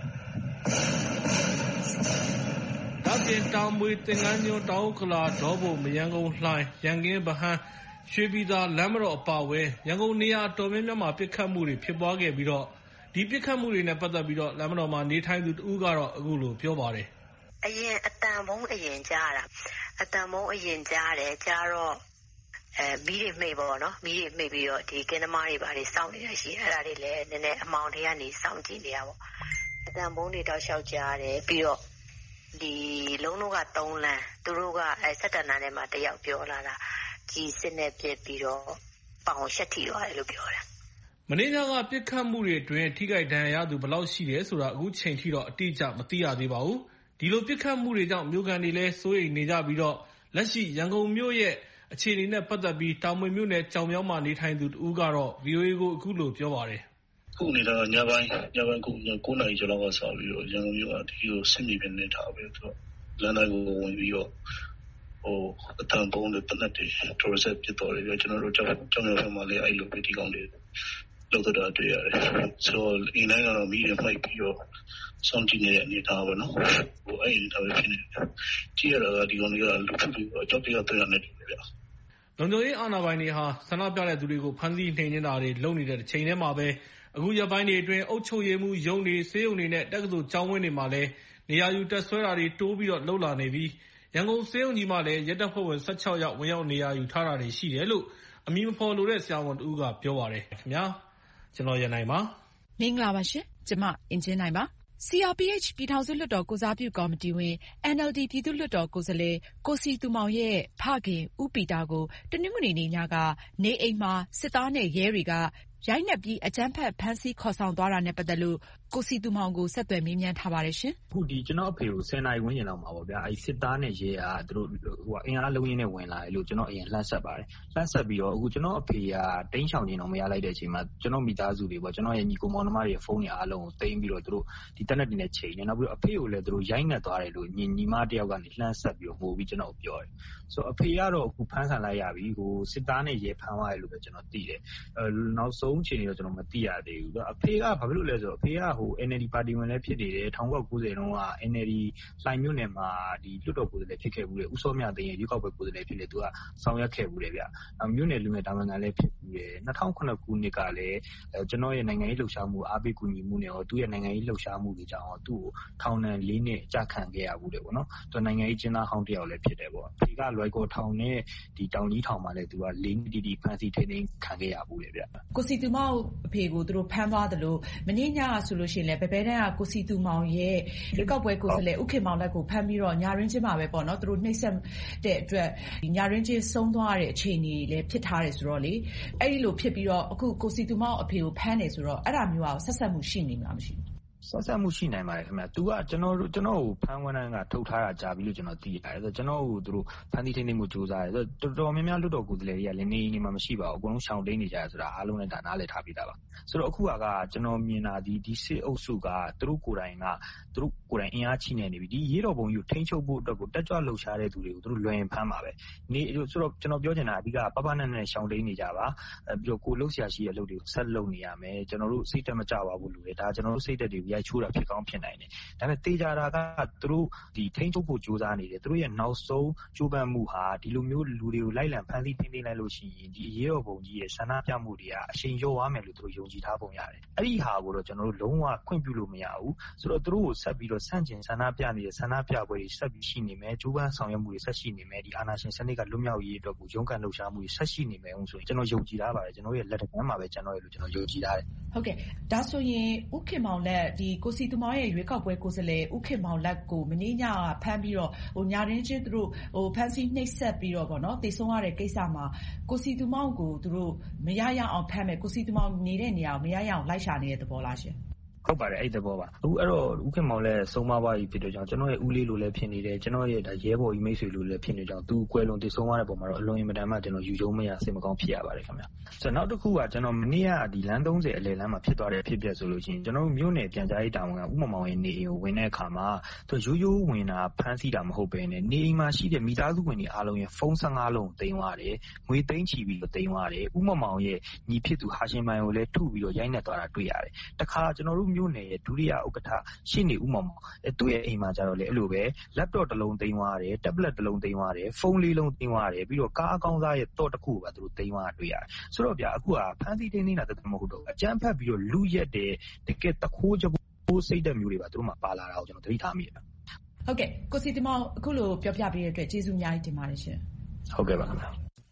ဒါပြင်တောင်မွေသင်္ကန်းကျွန်းတောင်ဥက္ကလာဒေါဘုံမရန်ကုန်လှိုင်ရန်ကင်းဗဟန်းရွှေပြည်သာလမ်းမတော်အပါအဝင်ရန်ကုန်နေရာအတော်များများမှာပစ်ခတ်မှုတွေဖြစ်ပွားခဲ့ပြီးတော့ဒီပစ်ခတ်မှုတွေနဲ့ပတ်သက်ပြီးတော့လမ်းမတော်မှာနေထိုင်သူတဦးကတော့အခုလိုပြောပါတယ်အရင်အတန်ဘုံအရင်ကြားတာအတန်ဘုံအရင်ကြားတယ်ကြားတော့မီးတွေမှိတ်ပေါ့နော်မီးတွေမှိတ်ပြီးတော့ဒီကင်းသမားတွေပါတွေစောင့်နေတာရှိအဲ့ဒါတွေလည်းနည်းနည်းအမောင်တွေကနေစောင့်ကြည့်နေတာပေါ့အတန်ဘုံတွေတောက်လျှောက်ကြားတယ်ပြီးတော့ဒီလုံးလုံးက3 လမ်းသူတို့က17 တန်းထဲမှာတယောက်ပြောလာတာကြီးစစ်နဲ့ပြစ်ပြီးတော့ပေါင်ရှက်ထီသွားတယ်လို့ပြောတယ်မနေ့ညကပစ်ခတ်မှုတွေအတွင်းထိခိုက်ဒဏ်ရာရသူဘယ်လောက်ရှိတယ်ဆိုတာအခုချိန်ထိတော့အတိအကျမသိရသေးပါဘူးဒီလိုပစ်ခတ်မှုတွေကြောင့်မြို့ကန်တွေလည်းစိုးရိမ်နေကြပြီးတော့လက်ရှိရန်ကုန်မြို့ရဲ့အခြေအနေနဲ့ပတ်သက်ပြီးတောင်မွေမြို့နယ်ကြောင်မြောင်းမှာနေထိုင်သူတဦးကတော့ VOA ကိုအခုလိုပြောပါတယ်ခုနေတာညပိုင်း9 နာရီကျော်လောက်ကစပြီးတော့ရန်ကုန်မြို့ကဒီလိုဆင်ပြေနေထားပဲသူလမ်းတိုင်းကိုဝင်ပြီးတော့အတန်ပုံးတွေပတ်သက်တယ်ထိုးဆက်ပြစ်တော်တယ်ကျွန်တော်တို့ကြောင်မြောင်းမှာလည်းအဲ့လိုပဲဒီကောင်တွေလောက်တော့တွေ့ရတယ်ဆိုတော့အင်းတိုင်းကတော့မီးတွေဖိုက်ပြီးတော့စောင့်ကြည့်နေတဲ့အနေအထားပဲနော်အဲ့ဒီတော့ဖြစ်နေတယ်ကြည့်ရတာကဒီကောင်တွေကလူထုတွေကြောက်တရားတွေ့ရတယ်ဗျလုံခြုံရေးအာဏာပိုင်တွေဟာဆန္ဒပြတဲ့သူတွေကိုဖမ်းဆီးနှိမ်နင်းတာတွေလုပ်နေတဲ့ချိန်ထဲမှာပဲအခုရက်ပိုင်းတွေအတွင်းအုပ်ချုပ်ရေးမှူးရုံးတွေဆေးရုံတွေနဲ့တက္ကသိုလ်ကျောင်းဝင်းတွေမှာလည်းနေရာယူတက်ဆွဲတာတွေတိုးပြီးတော့လှုပ်လာနေပြီးရန်ကုန်ဆေးရုံကြီးမှာလည်းရဲတပ်ဖွဲ့ဝင်16 ယောက်ဝင်ရောက်နေရာယူထားတာတွေရှိတယ်လို့အမည်မဖော်လိုတဲ့ဆရာဝန်တဦးကပြောပါတယ်ခင်ဗျာကျွန်တော်ရနိုင်ပါမင်္ဂလာပါရှင်ကျွန်မအင်ဂျင်နိုင်ပါ CRPH ပြည်ထောင်စုလွှတ်တော်ကိုစားပြုကော်မတီဝင် NLD ပြည်သူ့လွှတ်တော်ကိုယ်စားလှယ်ကိုစီသူမောင်ရဲ့ဖခင်ဦးပီတာကိုတနင်္ဂနွေနေ့ညကနေအိမ်မှာစစ်သားနဲ့ရဲတွေကရိုက်နှက်ပြီးအကြမ်းဖက်ဖမ်းဆီးခေါ်ဆောင်သွားတာနဲ့ပတ်သက်လို့ကိုစီသူမောင်ကိုဆက်သွယ်မေးမြန်းထားပါတယ်ရှင်။အခုဒီကျွန်တော်အဖေကို10 နာရီဝန်းကျင်လောက်မှာပေါ့ဗျာ။အဲဒီစစ်သားနဲ့ရဲကသူတို့အင်အားလုံးရင်းနဲ့ဝင်လာတယ်လို့ကျွန်တော်အရင်လှမ်းဆက်ပါတယ်။လှမ်းဆက်ပြီးတော့အခုကျွန်တော်အဖေကတိန်းချောင်နေတော့မရလိုက်တဲ့အချိန်မှာကျွန်တော်မိသားစုတွေပေါ့ကျွန်တော်ရဲ့ညီကိုမောင်နှမတွေရဲ့ဖုန်းတွေအားလုံးကိုသိမ်းပြီးတော့သူတို့ဒီတက်နဲ့တင်နဲ့ချိန်နေနောက်ပြီးတော့အဖေကိုလည်းသူတို့ရိုက်နှက်သွားတယ်လို့ညီမတယောက်ကနေလှမ်းဆက်ပြီးတော့ဟိုပြီးကျွန်တော်ပြောတယ်။ဆိုတော့အဖေကတော့အခုဖမ်းခံလိုက်ရပြီဟိုစစ်သားနဲ့ရဲဖမ်းသွားတယ်လို့ပဲကျွန်တော်သိတယ်။နောက်ဆုံးအချိန်တော့ကျွန်တော်မသိရသေးဘူး။အဖေကဘာဖြစ်လို့လဲဆိုတော့အဖေကဟို NLD ပါတီဝင်လည်းဖြစ်နေတယ်1990တုန်းက NLD လှိုင်မြို့နယ်မှာဒီလွှတ်တော်ကိုယ်စားလှယ်ဖြစ်ခဲ့ဘူးလေဦးစောမြသိန်းရဲ့ရွေးကောက်ပွဲကိုယ်စားလှယ်ဖြစ်နေသူကဆောင်ရွက်ခဲ့ဘူးလေဗျ။နောက်မြို့နယ်လူငယ်တာဝန်ခံလည်းဖြစ်ဘူးလေ2009ခုနှစ်ကလည်းကျွန်တော်ရဲ့နိုင်ငံရေးလှုပ်ရှားမှုအားပေးကူညီမှုနဲ့ရောသူ့ရဲ့နိုင်ငံရေးလှုပ်ရှားမှုတွေကြောင့်သူ့ကိုထောင်ဒဏ်4 နှစ်ကြာခံခဲ့ရဘူးလေပေါ့နော်။သူနိုင်ငံရေးကျင်းသားဟောင်းတယောက်လည်းဖြစ်တယ်ပေါ့။အဖေကလွိုက်ကော်ထောင်နဲ့ဒီတောင်ကြီးထောင်မှာလည်းသူက4 နှစ်တီဖမ်းဆီးထိန်းသိမ်းခံခဲ့ရဘူးလေဗျ။ကိုစီသူမောင်အဖေကိုသူတို့ဖမ်းသွားတယ်လို့မင်းညဆိုလို့ရှိရင်လည်းဘယ်ဘဲတန်းကကိုစီသူမောင်ရဲ့ရွေးကောက်ပွဲကိုယ်စားလှယ်ဦးခင်မောင်လက်ကိုဖမ်းပြီးတော့ညာရင်းချင်းမှာပဲပေါ့နော်သူတို့နှိပ်စက်တဲ့အတွက်ညာရင်းချင်းဆုံးသွားတဲ့အခြေအနေလည်းဖြစ်ထားတယ်ဆိုတော့လေအဲ့ဒီလိုဖြစ်ပြီးတော့အခုကိုစီသူမောင်အဖေကိုဖမ်းတယ်ဆိုတော့အဲ့ဒါမျိုးကဆက်ဆက်မှုရှိနေမှာမရှိဘူးဆက်ဆက်မှုရှိနိုင်ပါတယ်ခင်ဗျ။ तू ကကျွန်တော်ကိုဖမ်းဝန်းတန်းကထုတ်ထားတာကြာပြီလို့ကျွန်တော်သိရတယ်။ဆိုတော့ကျွန်တော်ကိုသူတို့ဖမ်းဆီးထိန်းသိမ်းမှုစူးစမ်းတယ်။ဆိုတော့တော်တော်များများလွတ်တော်ကိုယ်စားလှယ်တွေကလည်းနေနေမှာမရှိပါဘူး။အကုန်လုံးရှောင်တိန်နေကြရဆိုတာအားလုံးလည်းဒါနားလည်ထားပြီးသားပါ။ဆိုတော့အခုကကျွန်တော်မြင်တာဒီစစ်အုပ်စုကသူတို့ကိုယ်တိုင်အင်အားချိနေပြီ။ဒီရေးတော်ပုံကြီးကိုထိန်းချုပ်ဖို့အတွက်ကိုတက်ကြွလှုပ်ရှားတဲ့သူတွေကိုသူတို့လွယ်ရင်ဖမ်းပါပဲ။ဆိုတော့ကျွန်တော်ပြောချင်တာအဓိကပပနဲ့ရှောင်တိန်နေကြပါ။ပြီးတော့ကိုလှုပ်ရှားရှိတဲ့လုပ်တွေကိုဆက်လုပ်နေရမယ်။ကျွန်တော်တို့စိတ်တက်မကြပါဘူးလို့လေဒါကျွန်တော်တို့စိတ်တက်တွေရိုက်ချိုးတာဖြစ်ကောင်းဖြစ်နိုင်တယ်။ဒါပေမဲ့တေချာတာကသူတို့ဒီထိန်းချုပ်ဖို့ကြိုးစားနေတယ်။သူတို့ရဲ့နောက်ဆုံးကြိုးပမ်းမှုဟာဒီလိုမျိုးလူတွေကိုလိုက်လံဖမ်းဆီးထိန်းသိမ်းလိုက်လို့ရှိရင်ဒီအရေးတော်ပုံကြီးရဲ့ဆန္ဒပြမှုတွေကအရှိန်လျော့သွားမယ်လို့သူတို့ယုံကြည်ထားပုံရတယ်။အဲ့ဒီဟာကိုတော့ကျွန်တော်တို့လုံးဝခွင့်ပြုလို့မရဘူး။ဆိုတော့သူတို့ကိုဆက်ပြီးတော့ဆန့်ကျင်ဆန္ဒပြနေတဲ့ဆန္ဒပြပွဲတွေဆက်ပြီးရှိနေမယ်။ကြိုးပမ်းဆောင်ရွက်မှုတွေဆက်ရှိနေမယ်။ဒီအာဏာရှင်စနစ်ကလွတ်မြောက်ရေးအတွက်ကိုရုန်းကန်လှုပ်ရှားမှုတွေဆက်ရှိနေမယ်ဆိုရင်ကျွန်တော်ယုံကြည်ထားပါတယ်။ကျွန်တော်ရဲ့လက်ထက်မှာပဲကျွန်တော်ရဲ့လို့ကျွန်တော်ယုံကြည်ထားတယ်။ဟုတ်ကဲ့ဒါဆိုရင်ဦးခင်မောင်လက်ဒီကိုစီသူမောင်ရဲ့ရွေးကောက်ပွဲကိုယ်စားလှယ်ဦးခင်မောင်လတ်ကိုမနေ့ညကဖမ်းပြီးတော့ညရင်းချင်းသူတို့ဖမ်းဆီးနှိပ်စက်ပြီးတော့ပေါ့နော်သေဆုံးရတဲ့ကိစ္စမှာကိုစီသူမောင်ကိုသူတို့မရရအောင်ဖမ်းမယ်ကိုစီသူမောင်နေတဲ့နေရာကိုမရရအောင်လိုက်ရှာနေတဲ့သဘောလားရှင်ဟုတ်ပါတယ်အဲ့သဘောပါအခုအဲ့တော့ဦးခင်မောင်လည်းဆုံးမပါပြီဖြစ်တော့ကြောင့်ကျွန်တော်ရဲ့ဦးလေးလိုလည်းဖြစ်နေတယ်ကျွန်တော်ရဲ့ဒါရဲဘော်ကြီးမိတ်ဆွေလိုလည်းဖြစ်နေကြောင်းသူကွယ်လွန်တည်ဆုံးသွားတဲ့ပုံမှာတော့အလွန်အင်မတန်မှကျွန်တော်ယူကျုံမရစိတ်မကောင်းဖြစ်ရပါတယ်ခင်ဗျာဆိုတော့နောက်တစ်ခုကကျွန်တော်မနေ့ကဒီလမ်း30အလယ်လမ်းမှာဖြစ်သွားတဲ့ဖြစ်ပျက်ဆိုလို့ရှိရင်ကျွန်တော်မြို့နယ်ပြန်ကြားရေးတာဝန်ကဦးမောင်မောင်ရဲ့နေအိမ်ကိုဝင်တဲ့အခါမှာသူရိုးဝင်တာဖမ်းဆီးတာမဟုတ်ဘဲနဲ့နေအိမ်မှာရှိတဲ့မိသားစုဝင်တွေအားလုံးရဲ့ဖုန်း15လုံးသိမ်းသွားတယ်ငွေသိမ်းချီပြီးတော့သိမ်းသွားတယ်ဦးမောင်မောင်ရဲ့ညီဖြစ်သူဟာရှင်မိုင်ကိုလည်းထုပြီးတော့ရိုက်နှက်သွားတာတွေ့ရတယ်တခါကျွန်တော်တို့မြို့နယ်ရဲ့ဒုတိယဥက္ကဋ္ဌရှင်းနေဦးမောင်မောင်သူ့ရဲ့အိမ်မှာကျတော့လေအဲ့လိုပဲ laptop တစ်လုံးသိမ်းသွားတယ် tablet တစ်လုံးသိမ်းသွားတယ်ဖုန်းလေးလုံးသိမ်းသွားတယ်ပြီးတော့ကားအကောင်းစားရဲ့တော့တစ်ခုကိုပါသူတို့သိမ်းသွားတာတွေ့ရတယ်ဆိုတော့ဗျာအခုကဖမ်းဆီးတင်းနေတာတည်းမဟုတ်တော့အကြမ်းဖက်ပြီးတော့လူရက်တဲ့တကယ်တခိုးကြိုးစိတ်တဲ့မျိုးတွေပါသူတို့မှပါလာတာကိုကျွန်တော်သတိထားမိတယ်ဟုတ်ကဲ့ကိုစီတမောင်အခုလိုပြောပြပေးတဲ့အတွက်ကျေးဇူးအများကြီးတင်ပါတယ်ရှင်ဟုတ်ကဲ့ပါခင်ဗျာ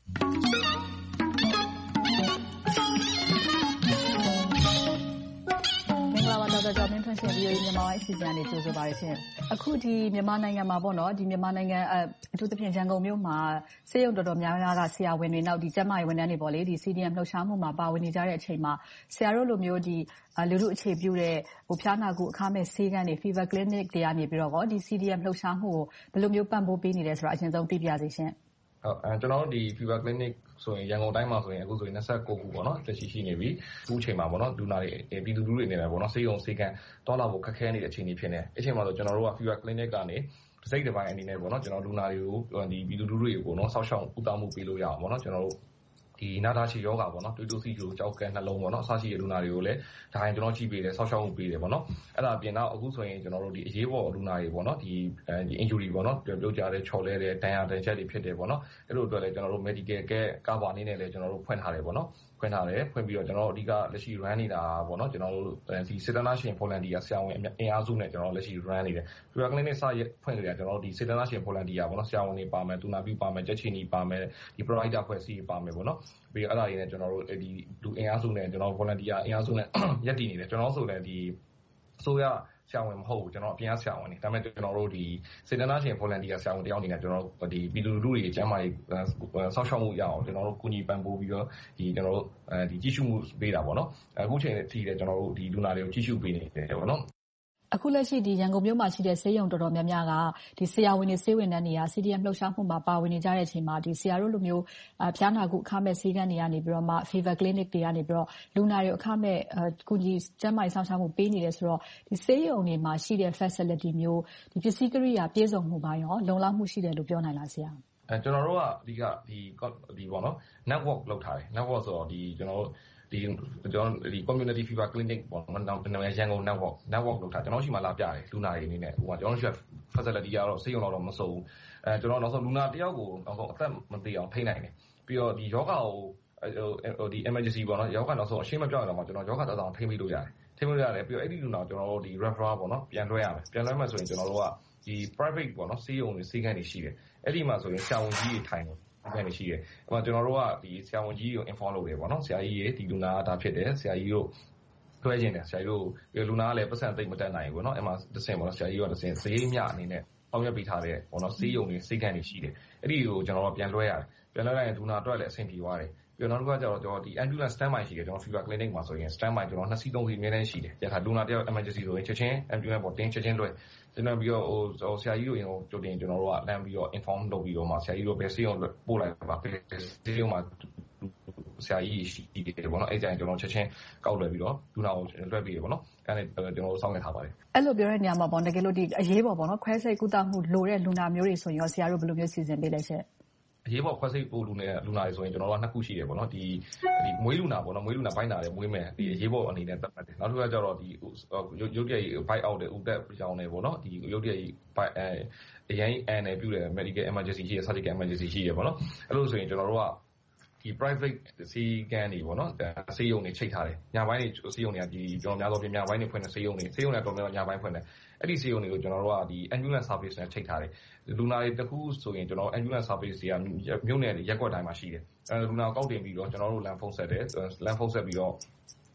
ဒေါက်တာကျော်မင်းထွန်းရှင် VOA မြန်မာအစီအစဉ်နဲ့ကြိုဆိုပါရရှင်အခုဒီမြန်မာနိုင်ငံမှာပေါ့နော်ဒီမြန်မာနိုင်ငံအထူးသဖြင့်ရန်ကုန်မြို့မှာဆေးရုံတော်တော်များများကဆရာဝန်တွေနောက်ဒီကျန်းမာရေးဝန်ထမ်းတွေပေါ့လေဒီ CDM လှုပ်ရှားမှုမှာပါဝင်နေကြတဲ့အချိန်မှာဆရာတို့လိုမျိုးဒီလူလူအခြေပြုတဲ့ဖျားနာကုအခမဲ့ဆေးခန်းတွေ Fever Clinic တွေကနေပြီးတော့ဒီ CDM လှုပ်ရှားမှုကိုဘယ်လိုမျိုးပံ့ပိုးပေးနေလဲဆိုတာအရင်ဆုံးသိပြစေရှင်ဟုတ်ကျွန်တော်တို့ဒီ Fever Clinic ဆိုရင်ရန်ကုန်တိုင်းမှာဆိုရင်အခုဆိုရင်29ခုပေါ့နော်တက်ရှိနေပြီအခုအချိန်မှာပေါ့နော်လူနာတွေပြည်သူလူထုတွေနေတယ်ပေါ့နော်ဆေးရုံဆေးကန်းတောလာဖို့ခက်ခဲနေတဲ့အခြေအနေဖြစ်နေအချိန်မှာဆိုကျွန်တော်တို့က Fever Clinic ကနေတစ်စိတ်တစ်ပိုင်းအနေနဲ့ပေါ့နော်ကျွန်တော်လူနာတွေကိုဒီပြည်သူလူထုတွေကိုနော်ဆောက်ရှောက်ဥပမှုပေးလို့ရအောင်ပေါ့နော်ကျွန်တော်တို့ဒီနာတာချီယောဂါပေါ့နော်တွေးတိုးစီချိုကြောက်ကဲနှလုံးပေါ့နော်အစရှိတဲ့လူနာတွေကိုလည်းဒါရင်ကျွန်တော်ကြည့်ပေးတယ်ဆောက်ရှောက်မှုပေးတယ်ပေါ့နော်အဲ့ဒါပြင်တော့အခုဆိုရင်ကျွန်တော်တို့ဒီအရေးပေါ်လူနာတွေပေါ့နော်ဒီ injury ပေါ့နော်ပြုတ်ကြတဲ့ချော်လဲတဲ့ဒဏ်ရာဒဏ်ချက်တွေဖြစ်တယ်ပေါ့နော်အဲ့လိုအတွက်လည်းကျွန်တော်တို့ medical care cover အနေနဲ့လည်းကျွန်တော်တို့ဖွင့်ထားတယ်ပေါ့နော်ဖွင့်ထားတယ်ဖွင့်ပြီးတော့ကျွန်တော်တို့အဓိကလက်ရှိ run နေတာပေါ့နော်ကျွန်တော်တို့ဒီစေတနာရှင် volunteer ဆရာဝန်အင်အားစုနဲ့ကျွန်တော်လက်ရှိ run နေတယ် Fever Clinic စရဖွင့်ကြတယ်ကျွန်တော်တို့ဒီစေတနာရှင် volunteer ပေါ့နော်ဆရာဝန်တွေပါမယ်သူနာပြုပါမယ်ကြက်ချီနီပါမယ်ဒီ provider ဖွဲ့စည်းပါမယ်ပေါ့နော်ပြီးတော့အဲ့ဒါတွေနဲ့ကျွန်တော်တို့ဒီလူအင်အားစုနဲ့ကျွန်တော် volunteer အင်အားစုနဲ့ရက်တည်နေတယ်ကျွန်တော်ဆိုလည်းဒီဆိုရဆရာဝန်မဟုတ်ဘူးကျွန်တော်အပြင်ဆရာဝန်နေဒါပေမဲ့ကျွန်တော်တို့ဒီစေတနာရှင် volunteer ဆရာဝန်တယောက်အနေနဲ့ကျွန်တော်တို့ဒီပြည်သူလူထုတွေအကျမ်းမာရေးဆောက်ရှောက်မှုရအောင်ကျွန်တော်တို့ကုညီပံ့ပိုးပြီးတော့ဒီကျွန်တော်တို့ဒီကြီးစုမှုပေးတာပေါ့နော်အခုချိန်ထိလည်းကျွန်တော်တို့ဒီလူနာတွေကိုကြီးစုပေးနေတယ်ပေါ့နော်အခုလက်ရှိဒီရန်ကုန်မြို့မှာရှိတဲ့ဆေးရုံတော်တော်များများကဒီဆရာဝန်တွေဆေးဝန်ထမ်းတွေက CDM လှုပ်ရှားမှုမှာပါဝင်နေကြတဲ့အချိန်မှာဒီဆရာတို့လိုမျိုးဖျားနာကုအခမဲ့ဆေးခန်းတွေကနေပြီးတော့မှ Fever Clinic တွေကနေပြီးတော့လူနာတွေအခမဲ့ကုညီကျန်းမာရေးဆောင်ရှားမှုပေးနေတယ်ဆိုတော့ဒီဆေးရုံတွေမှာရှိတဲ့ facility မျိုးဒီပစ္စည်းကိရိယာပြည့်စုံမှုပိုင်းရောလုံလောက်မှုရှိတယ်လို့ပြောနိုင်လားဆရာကျွန်တော်တို့ကအဓိကဒီပေါ့နော် network လုပ်ထားတယ် network ဆိုတော့ဒီကျွန်တော်တို့ဒီ community fever clinic ပေါ့နော်ရန်ကုန် network လုပ်ထားကျွန်တော်ရှိမှလာပြတယ်လူနာတွေအနေနဲ့ဟိုကကျွန်တော်ရှိ facility ကတော့ဆေးရုံတော့မစုံဘူးကျွန်တော်နောက်ဆုံးလူနာတယောက်ကိုနောက်ဆုံးအသက်မသေးအောင်ထိန်းနိုင်တယ်ပြီးတော့ဒီယောဂကိုဒီ emergency ပေါ့နော်ယောဂနောက်ဆုံးအရှင်းမပြောင်းတော့မှကျွန်တော်ယောဂသက်ဆောင်ထိန်းပြီးလို့ရတယ်ထိန်းလို့ရတယ်ပြီးတော့အဲ့ဒီလူနာကျွန်တော်တို့ဒီ referral ပေါ့နော်ပြန်လွှဲရမယ်ပြန်လွှဲမှဆိုရင်ကျွန်တော်တို့ကဒီ private ပေါ့နော်ဆေးရုံတွေဆေးခန်းတွေရှိတယ်အဲ့ဒီမှာဆိုရင်ဆရာဝန်ကြီးတွေထိုင်တယ်အဲ့ဒါရှိတယ်။အဲ့မှာကျွန်တော်တို့ကဒီဆရာဝန်ကြီးကို inform လုပ်တယ်ပေါ့နော်။ဆရာကြီးရေဒီလူနာကဒါဖြစ်တယ်။ဆရာကြီးတို့တွဲခြင်းတယ်။ဆရာကြီးတို့လူနာကလည်းပတ်စံသိမ့်မတက်နိုင်ဘူးပေါ့နော်။အဲ့မှာတစ်ဆင့်ပေါ့နော်။ဆရာကြီးကတစ်ဆင့်ဈေးမြအနေနဲ့အောင်ရပေးထားတဲ့ပေါ့နော်။ဆေးရုံတွေဆေးခန်းတွေရှိတယ်။အဲ့ဒီကိုကျွန်တော်တို့ပြန်လွှဲရတယ်။ပြန်လွှဲလိုက်ရင်လူနာအတွက်လည်းအဆင်ပြေသွားတယ်။ပြီးတော့နောက်တစ်ခါကျတော့ကျွန်တော်ဒီ ambulance standby ရှိတယ်ကျွန်တော် fever clinic မှာဆိုရင် standby ကျွန်တော်2စီး3စီးအများနဲ့ရှိတယ်။ရထားလူနာတယောက် emergency ဆိုရင်ချက်ချင်း ambulance ပေါ်တင်ချက်ချင်းလွှဲကျွန်တော်ပြီးတော့ဟိုဆရာကြီးတို့ရင်ကြိုတင်ကျွန်တော်တို့ကလမ်းပြီးတော့ inform လုပ်ပြီးတော့မှဆရာကြီးတို့ပဲဆေးရုံပို့လိုက်ပါဆေးရုံမှာဆရာကြီးရှိတယ်ပေါ့နော်အဲ့ကြရင်ကျွန်တော်ချက်ချင်းကောက်လွှဲပြီးတော့လူနာကိုလွှဲပြီးတယ်ပေါ့နော်အဲ့ဒါကျွန်တော်တို့စောင့်နေထားပါတယ်အဲ့လိုပြောတဲ့နေရာမှာပေါ့တကယ်လို့ဒီအရေးပေါ်ပေါ့နော်ခွဲစိတ်ကုသမှုလိုတဲ့လူနာမျိုးတွေဆိုရင်ရောဆရာတို့ဘယ်လိုမျိုးစီစဉ်ပေးလဲရှင့်အရေးပေါ်ခွဲစိတ်ပို့လူနာတွေဆိုရင်ကျွန်တော်တို့က2ခုရှိတယ်ပေါ့နော်ဒီမွေးလူနာပေါ့နော်မွေးလူနာပိုင်းတာလည်းမွေးမယ်ဒီအရေးပေါ်အနေနဲ့သတ်မှတ်တယ်နောက်တစ်ခုကကျတော့ဒီရုပ်တရက်ကြီး bite out တဲ့ဥတက်ကြောင်းနေပေါ့နော်ဒီရုပ်တရက်ကြီးအရင်အန်နယ်ပြုတယ် medical emergency ရှိတယ် surgical emergency ရှိတယ်ပေါ့နော်အဲ့လိုဆိုရင်ကျွန်တော်တို့ကဒီ private ဆေးခန်းတွေပေါ့နော်ဆေးရုံတွေချိတ်ထားတယ်ညပိုင်းတွေဆေးရုံတွေကဒီကျွန်တော်များသောဖြင့်ညပိုင်းတွေဖွင့်တဲ့ဆေးရုံတွေတော်တော်များညပိုင်းဖွင့်တယ်အဲ့ဒီဆေးရုံတွေကိုကျွန်တော်တို့ကဒီ ambulance service နဲ့ချိတ်ထားတယ်လူနာတွေတခုဆိုရင်ကျွန်တော် ambulance service တွေကမြို့နယ်တွေရက်ကွက်တိုင်းမှာရှိတယ်လူနာကိုကောက်တင်ပြီးတော့ကျွန်တော်တို့လမ်းဖုန်းဆက်တယ်လမ်းဖုန်းဆက်ပြီးတော့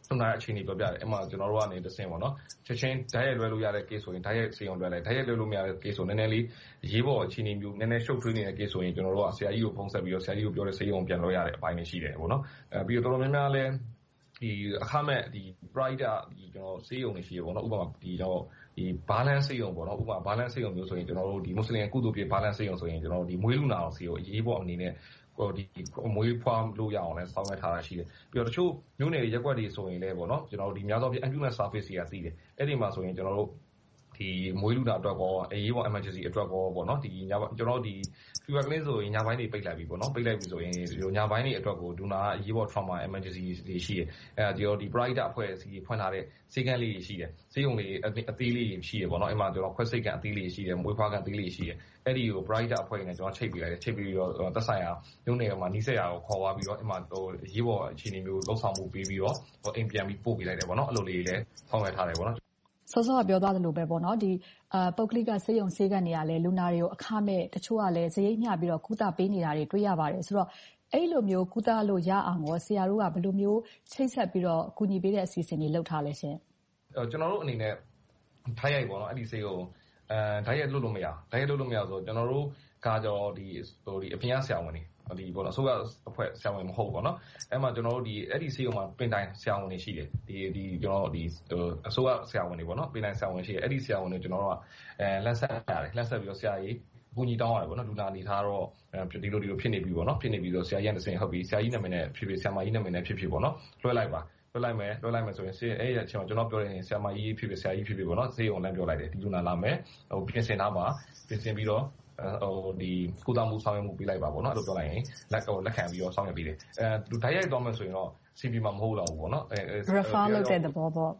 လူနာအခြေအနေပြောပြတယ်အဲ့မှာကျွန်တော်တို့ကနေတဆင့်ပေါ့နော်ချက်ချင်းဓာတ်ရိုက်လွှဲလို့ရတဲ့ case ဆိုရင်ဓာတ်ရိုက်စေအောင်လွှဲလိုက်ဓာတ်ရိုက်လွှဲလို့မရတဲ့ case ဆိုနည်းနည်းလေးရေးပေါ်အခြေအနေမျိုးနည်းနည်းရှုပ်ထွေးနေတဲ့ case ဆိုရင်ကျွန်တော်တို့ကဆရာကြီးကိုဖုန်းဆက်ပြီးတော့ဆရာကြီးကိုပြောတဲ့ဆေးရုံပြန်လွှဲရတဲ့အပိုင်းတွေရှိတယ်ပေါ့နော်ပြီးတော့တော်တော်များများလည်းဒီအခမဲ့ဒီ private ဒီကျွန်တော်ဆေးရုံတွေရှိရပေါ့နော်ဥပမာဒီတော့ဒီ balance ဆေးရုံပေါ့နော်ဥပမာ balance ဆေးရုံမျိုးဆိုရင်ကျွန်တော်တို့ဒီမွတ်စလင်ကုသိုလ်ပြေ balance ဆေးရုံဆိုရင်ကျွန်တော်တို့ဒီမွေးလူနာအောင်ဆေးရုံအရေးပေါ်အနေနဲ့ဒီမွေးဖွားလို့ရအောင်လဲစောင့်ရထားတာရှိတယ်ပြီးတော့တချို့မျိုးနယ်ရက်ကွက်တွေဆိုရင်လည်းပေါ့နော်ကျွန်တော်တို့ဒီများသောအားဖြင့် ambulance service တွေကစီးတယ်အဲ့ဒီမှာဆိုရင်ကျွန်တော်တို့ဒီမွေးလူနာအတွက်ကောအရေးပေါ် emergency အတွက်ကောပေါ့နော်ဒီကျွန်တော်တို့ဒီ fever clinic ဆိုရင်ညပိုင်းတွေပိတ်လိုက်ပြီပေါ့နော်ပိတ်လိုက်ပြီဆိုရင်ဒီညပိုင်းတွေအတွက်ကိုဒူနာအရေးပေါ် trauma emergency တွေရှိတယ်အဲဒီတော့ဒီ private အဖွဲ့အစည်းဖွင့်ထားတဲ့စေကန်းလေးတွေရှိတယ်စေယုံလေးအသေးလေးရှိတယ်ပေါ့နော်အဲ့မှာကျွန်တော်ခွဲစိတ်ကန်အသေးလေးရှိတယ်မွေးဖွားကန်အသေးလေးရှိတယ်အဲ့ဒီကို private အဖွဲ့နဲ့ကျွန်တော်ချိတ်ပေးလိုက်တယ်ချိတ်ပြီးတော့သက်ဆိုင်ရာညုံနယ်မှာနီးစက်ရာကိုခေါ်သွားပြီးတော့အဲ့မှာရေးပေါ်အခြေအနေမျိုးလောက်ဆောင်မှုပေးပြီးတော့အိမ်ပြန်ပြီးပို့ပေးလိုက်တယ်ပေါ့နော်အဲ့လိုလေးလည်းဆောင်ရွက်ထားတယ်ပေါ့နော်စောစောကပြောသွားသလိုပဲပေါ့နော်ဒီပုဂ္ဂလိကဆေးရုံဆေးကန်းတွေကလည်းလူနာတွေကိုအခမဲ့တချို့ကလည်းစရိတ်မျှပြီးတော့ကုသပေးနေတာတွေတွေ့ရပါတယ်ဆိုတော့အဲ့လိုမျိုးကုသလို့ရအောင်ရောဆရာတို့ကဘယ်လိုမျိုးချိတ်ဆက်ပြီးတော့ကူညီပေးတဲ့အစီအစဉ်တွေလုပ်ထားလဲရှင်ကျွန်တော်တို့အနေနဲ့ထိုက်ရိုက်ပေါ့နော်အဲ့ဒီဆေးရုံဓာတ်ရိုက်လွတ်လို့မရဓာတ်ရိုက်လွတ်လို့မရဆိုတော့ကျွန်တော်တို့ကကြောဒီအပြင်ဆရာဝန်တွေဒီပေါ့နော်အစိုးရအဖွဲ့ဆရာဝန်မဟုတ်ပေါ့နော်အဲ့မှာကျွန်တော်တို့ဒီအဲ့ဒီဆေးရုံမှာပင်တိုင်းဆရာဝန်တွေရှိတယ်ဒီကျွန်တော်ဒီအစိုးရဆရာဝန်တွေပေါ့နော်ပင်တိုင်းဆရာဝန်ရှိတယ်အဲ့ဒီဆရာဝန်တွေကျွန်တော်တို့ကလက်ဆက်ရတယ်လက်ဆက်ပြီးတော့ဆရာကြီးအကူကြီးတောင်းရတယ်ပေါ့နော်လူနာနေထားတော့ဒီလိုဖြစ်နေပြီပေါ့နော်ဖြစ်နေပြီဆိုဆရာကြီးကတစင်ဟုတ်ပြီဆရာကြီးနာမည်နဲ့ဖြစ်ဖြစ်ဆရာမကြီးနာမည်နဲ့ဖြစ်ဖြစ်ပေါ့နော်လွှဲလိုက်ပါလွှဲလိုက်မယ်ဆိုရင်အဲ့ရချင်းကျွန်တော်ပြောရင်ဆရာမကြီးဖြစ်ဖြစ်ဆရာကြီးဖြစ်ဖြစ်ပေါ့နော်ဆေးရုံလမ်းပြောလိုက်တယ်ဒီလူနာလာမယ်ပြင်ဆင်ထားပါပြင်ဆင်ပြီးတော့ဒီကုသမှုဆောင်ရွက်မှုပေးလိုက်ပါပေါ့နော်အဲ့လိုပြောလိုက်ရင်လက်ခံပြီးတော့ဆောင်ရွက်ပေးတယ်သူဓာတ်ရိုက်သွားမယ်ဆိုရင်တော့ CP မှာမဟုတ်တော့ဘူးပေါ့နော် refer လုပ်တဲ့သဘောပေါ့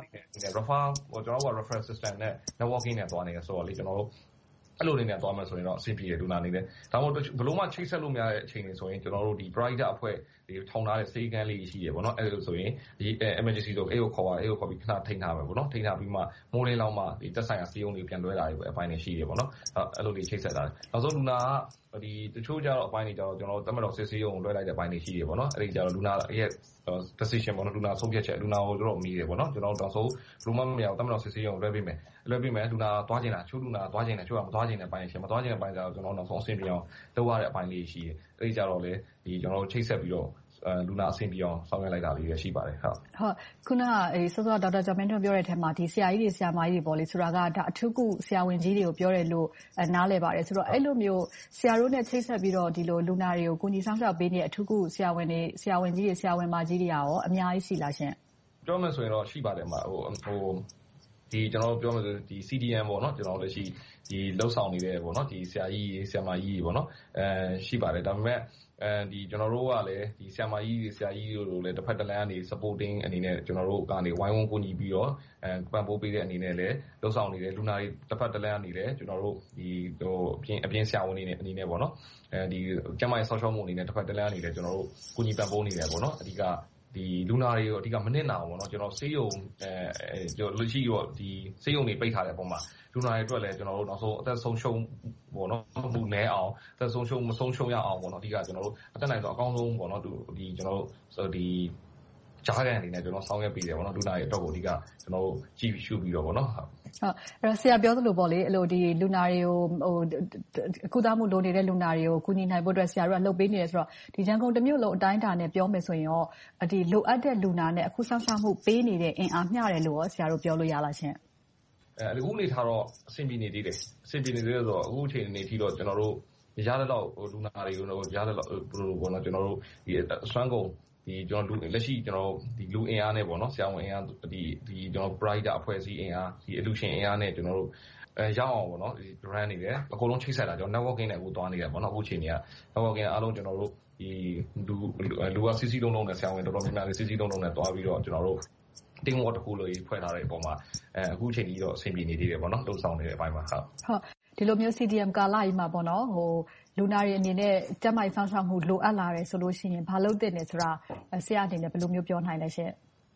refer ကျွန်တော်က reference system နဲ့ networking နဲ့သွားနေတယ်ဆိုတော့လေကျွန်တော်တို့အဲ့လိုနေနဲ့သွားမယ်ဆိုရင်တော့အဆင်ပြေတယ်လူနာနေတယ်ဒါမှမဟုတ်ဘလို့မှချိတ်ဆက်လို့မရတဲ့အချိန်တွေဆိုရင်ကျွန်တော်တို့ဒီ private အဖွဲ့ဒီထောင်ထားတဲ့စေကန်းလေးရှိရပေါ့နော်အဲ့လိုဆိုရင်ဒီ emergency ဆိုအဲ့ကိုခေါ်ပြီးခဏထိန်းထားမယ်ပေါ့နော်ထိန်းထားပြီးမှမိုးလင်းလောက်မှဒီတက်ဆိုင်ရာစေယုံတွေပြန်လွှဲတာတွေပဲအပိုင်းတွေရှိရပေါ့နော်အဲ့လိုလေးချိတ်ဆက်တာနောက်ဆုံးလူနာကဒီတချို့ကြတော့အပိုင်းတွေကြတော့ကျွန်တော်တို့တမတော်စစ်စေးရုံလွှဲလိုက်တဲ့အပိုင်းတွေရှိရပေါ့နော်အဲ့ဒီကြတော့လူနာရဲ့ decision ပေါ့နော်လူနာဆုံးဖြတ်ချက်လူနာကိုတော့မီးတယ်ပေါ့နော်ကျွန်တော်တို့တောင်ဆိုဘလို့မှမရအောင်တမတော်စစ်စေးရုံလွှဲပေးမယ်လူနာသွားခြင်းလားချိုးလူနာသွားခြင်းလားချိုးမသွားခြင်းတဲ့အပိုင်းရှိမသွားခြင်းတဲ့အပိုင်းကြတော့ကျွန်တော်နောက်ဆုံးအဆင်ပြေအောင်လုပ်ရတဲ့အပိုင်းလေးရှိတယ်အဲ့ဒီကြတော့လေဒီကျွန်တော်တို့ချိတ်ဆက်ပြီးတော့လူနာအဆင်ပြေအောင်ဆောင်ရွက်လိုက်တာလေးရှိပါတယ်ဟုတ်ခုနစောစောဒေါက်တာကျော်မင်းထွန်းပြောတဲ့အထက်မှာဒီဆရာကြီးတွေဆရာမကြီးတွေပေါ့လေဆိုတာကဒါအထူးကုဆရာဝန်ကြီးတွေကိုပြောတယ်လို့နားလည်ပါတယ်ဆိုတော့အဲ့လိုမျိုးဆရာတို့နဲ့ချိတ်ဆက်ပြီးတော့ဒီလိုလူနာတွေကိုကူညီဆောင်ရှောက်ပေးနေတဲ့အထူးကုဆရာဝန်တွေဆရာဝန်ကြီးတွေဆရာဝန်မကြီးတွေရောအများကြီးရှိလားရှင်ပြောမယ်ဆိုရင်တော့ရှိပါတယ်မှာဒီကျွန်တော်ပြောမယ်ဆိုဒီ CDM ပေါ့နော်ကျွန်တော်လည်းရှိဒီလှုပ်ဆောင်နေတဲ့ပေါ့နော်ဒီဆရာကြီးဆရာမကြီးပေါ့နော်ရှိပါတယ်ဒါပေမဲ့ဒီကျွန်တော်တို့ကလည်းဒီဆရာမကြီးဆရာကြီးတို့လည်းတစ်ဖက်တစ်လမ်းကနေ supporting အနေနဲ့ကျွန်တော်တို့ကနေဝိုင်းဝန်းကူညီပြီးတော့ပံ့ပိုးပေးတဲ့အနေနဲ့လည်းလှုပ်ဆောင်နေတယ်လူနာတွေတစ်ဖက်တစ်လမ်းကနေလည်းကျွန်တော်တို့ဒီအပြင်ဆရာဝန်တွေအနေနဲ့ပေါ့နော်ဒီကျန်းမာရေးဆောက်ရှောက်မှုအနေနဲ့တစ်ဖက်တစ်လမ်းကနေလည်းကျွန်တော်တို့ကူညီပံ့ပိုးနေတယ်ပေါ့နော်အဓိကဒီလူနာတွေရောအဓိကမနစ်နာအောင်ပေါ့နော်ကျွန်တော်ဆေးရုံလူရှိရောဒီဆေးရုံတွေပိတ်ထားတဲ့ပုံမှာလူနာတွေအတွက်လည်းကျွန်တော်တို့နောက်ဆုံးအသက်ဆုံးရှုံးပေါ့နော်မှုနည်းအောင်အသက်ဆုံးရှုံးမဆုံးရှုံးရအောင်ပေါ့နော်အဓိကကျွန်တော်တို့အသက်နိုင်တော့အကောင်းဆုံးပေါ့နော်ဒီကျွန်တော်တို့ဒီကြားကန်အနေနဲ့ကျွန်တော်ဆောင်ရွက်ပေးတယ်ပေါ့နော်လူနာတွေအတွက်ကိုအဓိကကျွန်တော်တို့ကြည့်ရှုပြီးတော့ပေါ့နော်ဟုတ်အဲ့တော့ဆရာပြောသလိုပေါ့လေအဲ့လိုဒီလူနာတွေကိုကုသမှုလိုနေတဲ့လူနာတွေကိုကူညီနိုင်ဖို့အတွက်ဆရာတို့ကလှုပ်ပေးနေတယ်ဆိုတော့ဒီရန်ကုန်တစ်မြို့လုံးအတိုင်းအတာနဲ့ပြောမယ်ဆိုရင်ရောဒီလိုအပ်တဲ့လူနာနဲ့အခုစောင့်ရှောက်မှုပေးနေတဲ့အင်အားမျှတယ်လို့ရောဆရာတို့ပြောလို့ရလားရှင်အခုနေထားတော့အဆင်ပြေနေသေးတယ်အဆင်ပြေနေသေးတယ်ဆိုတော့အခုအချိန်နေထိတော့ကျွန်တော်တို့ရတဲ့တော့လူနာတွေကိုရတဲ့တော့ဘောနော်ကျွန်တော်တို့ဒီအစွမ်းကုန်ဒီကျွန်တော်လက်ရှိကျွန်တော်ဒီလူအင်အားနဲ့ပေါ့နော်ဆရာဝန်အင်အားဒီကျွန်တော် private အဖွဲ့အစည်းအင်အားဒီ illusion အင်အားနဲ့ကျွန်တော်တို့ရောက်အောင်ပေါ့နော်ဒီ brand နေတယ်အကုန်လုံးချိတ်ဆက်တာကျွန်တော် networking နဲ့အခုသွားနေတယ်ပေါ့နော်အခုချိန်ကြီးက networking အားလုံးကျွန်တော်တို့ဒီလူက CC လုံးလုံးနဲ့ဆရာဝန်တော်တော်များများလေး CC လုံးလုံးနဲ့သွားပြီးတော့ကျွန်တော်တို့team work တခုလို့ဖွဲ့ထားတဲ့အပေါ်မှာအခုချိန်ကြီးတော့အဆင်ပြေနေသေးတယ်ပေါ့နော်လှုပ်ဆောင်နေတဲ့အပိုင်းမှာဟုတ်ဒီလိုမျိုး CDM ကာလကြီးမှာပေါ့နော်လူနာတွေအနေနဲ့ကျန်းမာရေးဆောင်ရှောက်မှုလိုအပ်လာတယ်ဆိုလို့ရှိရင်ဘာလုပ်သင့်လဲဆိုတာဆရာအနေနဲ့ဘယ်လိုမျိုးပြောနိုင်လဲရှင့်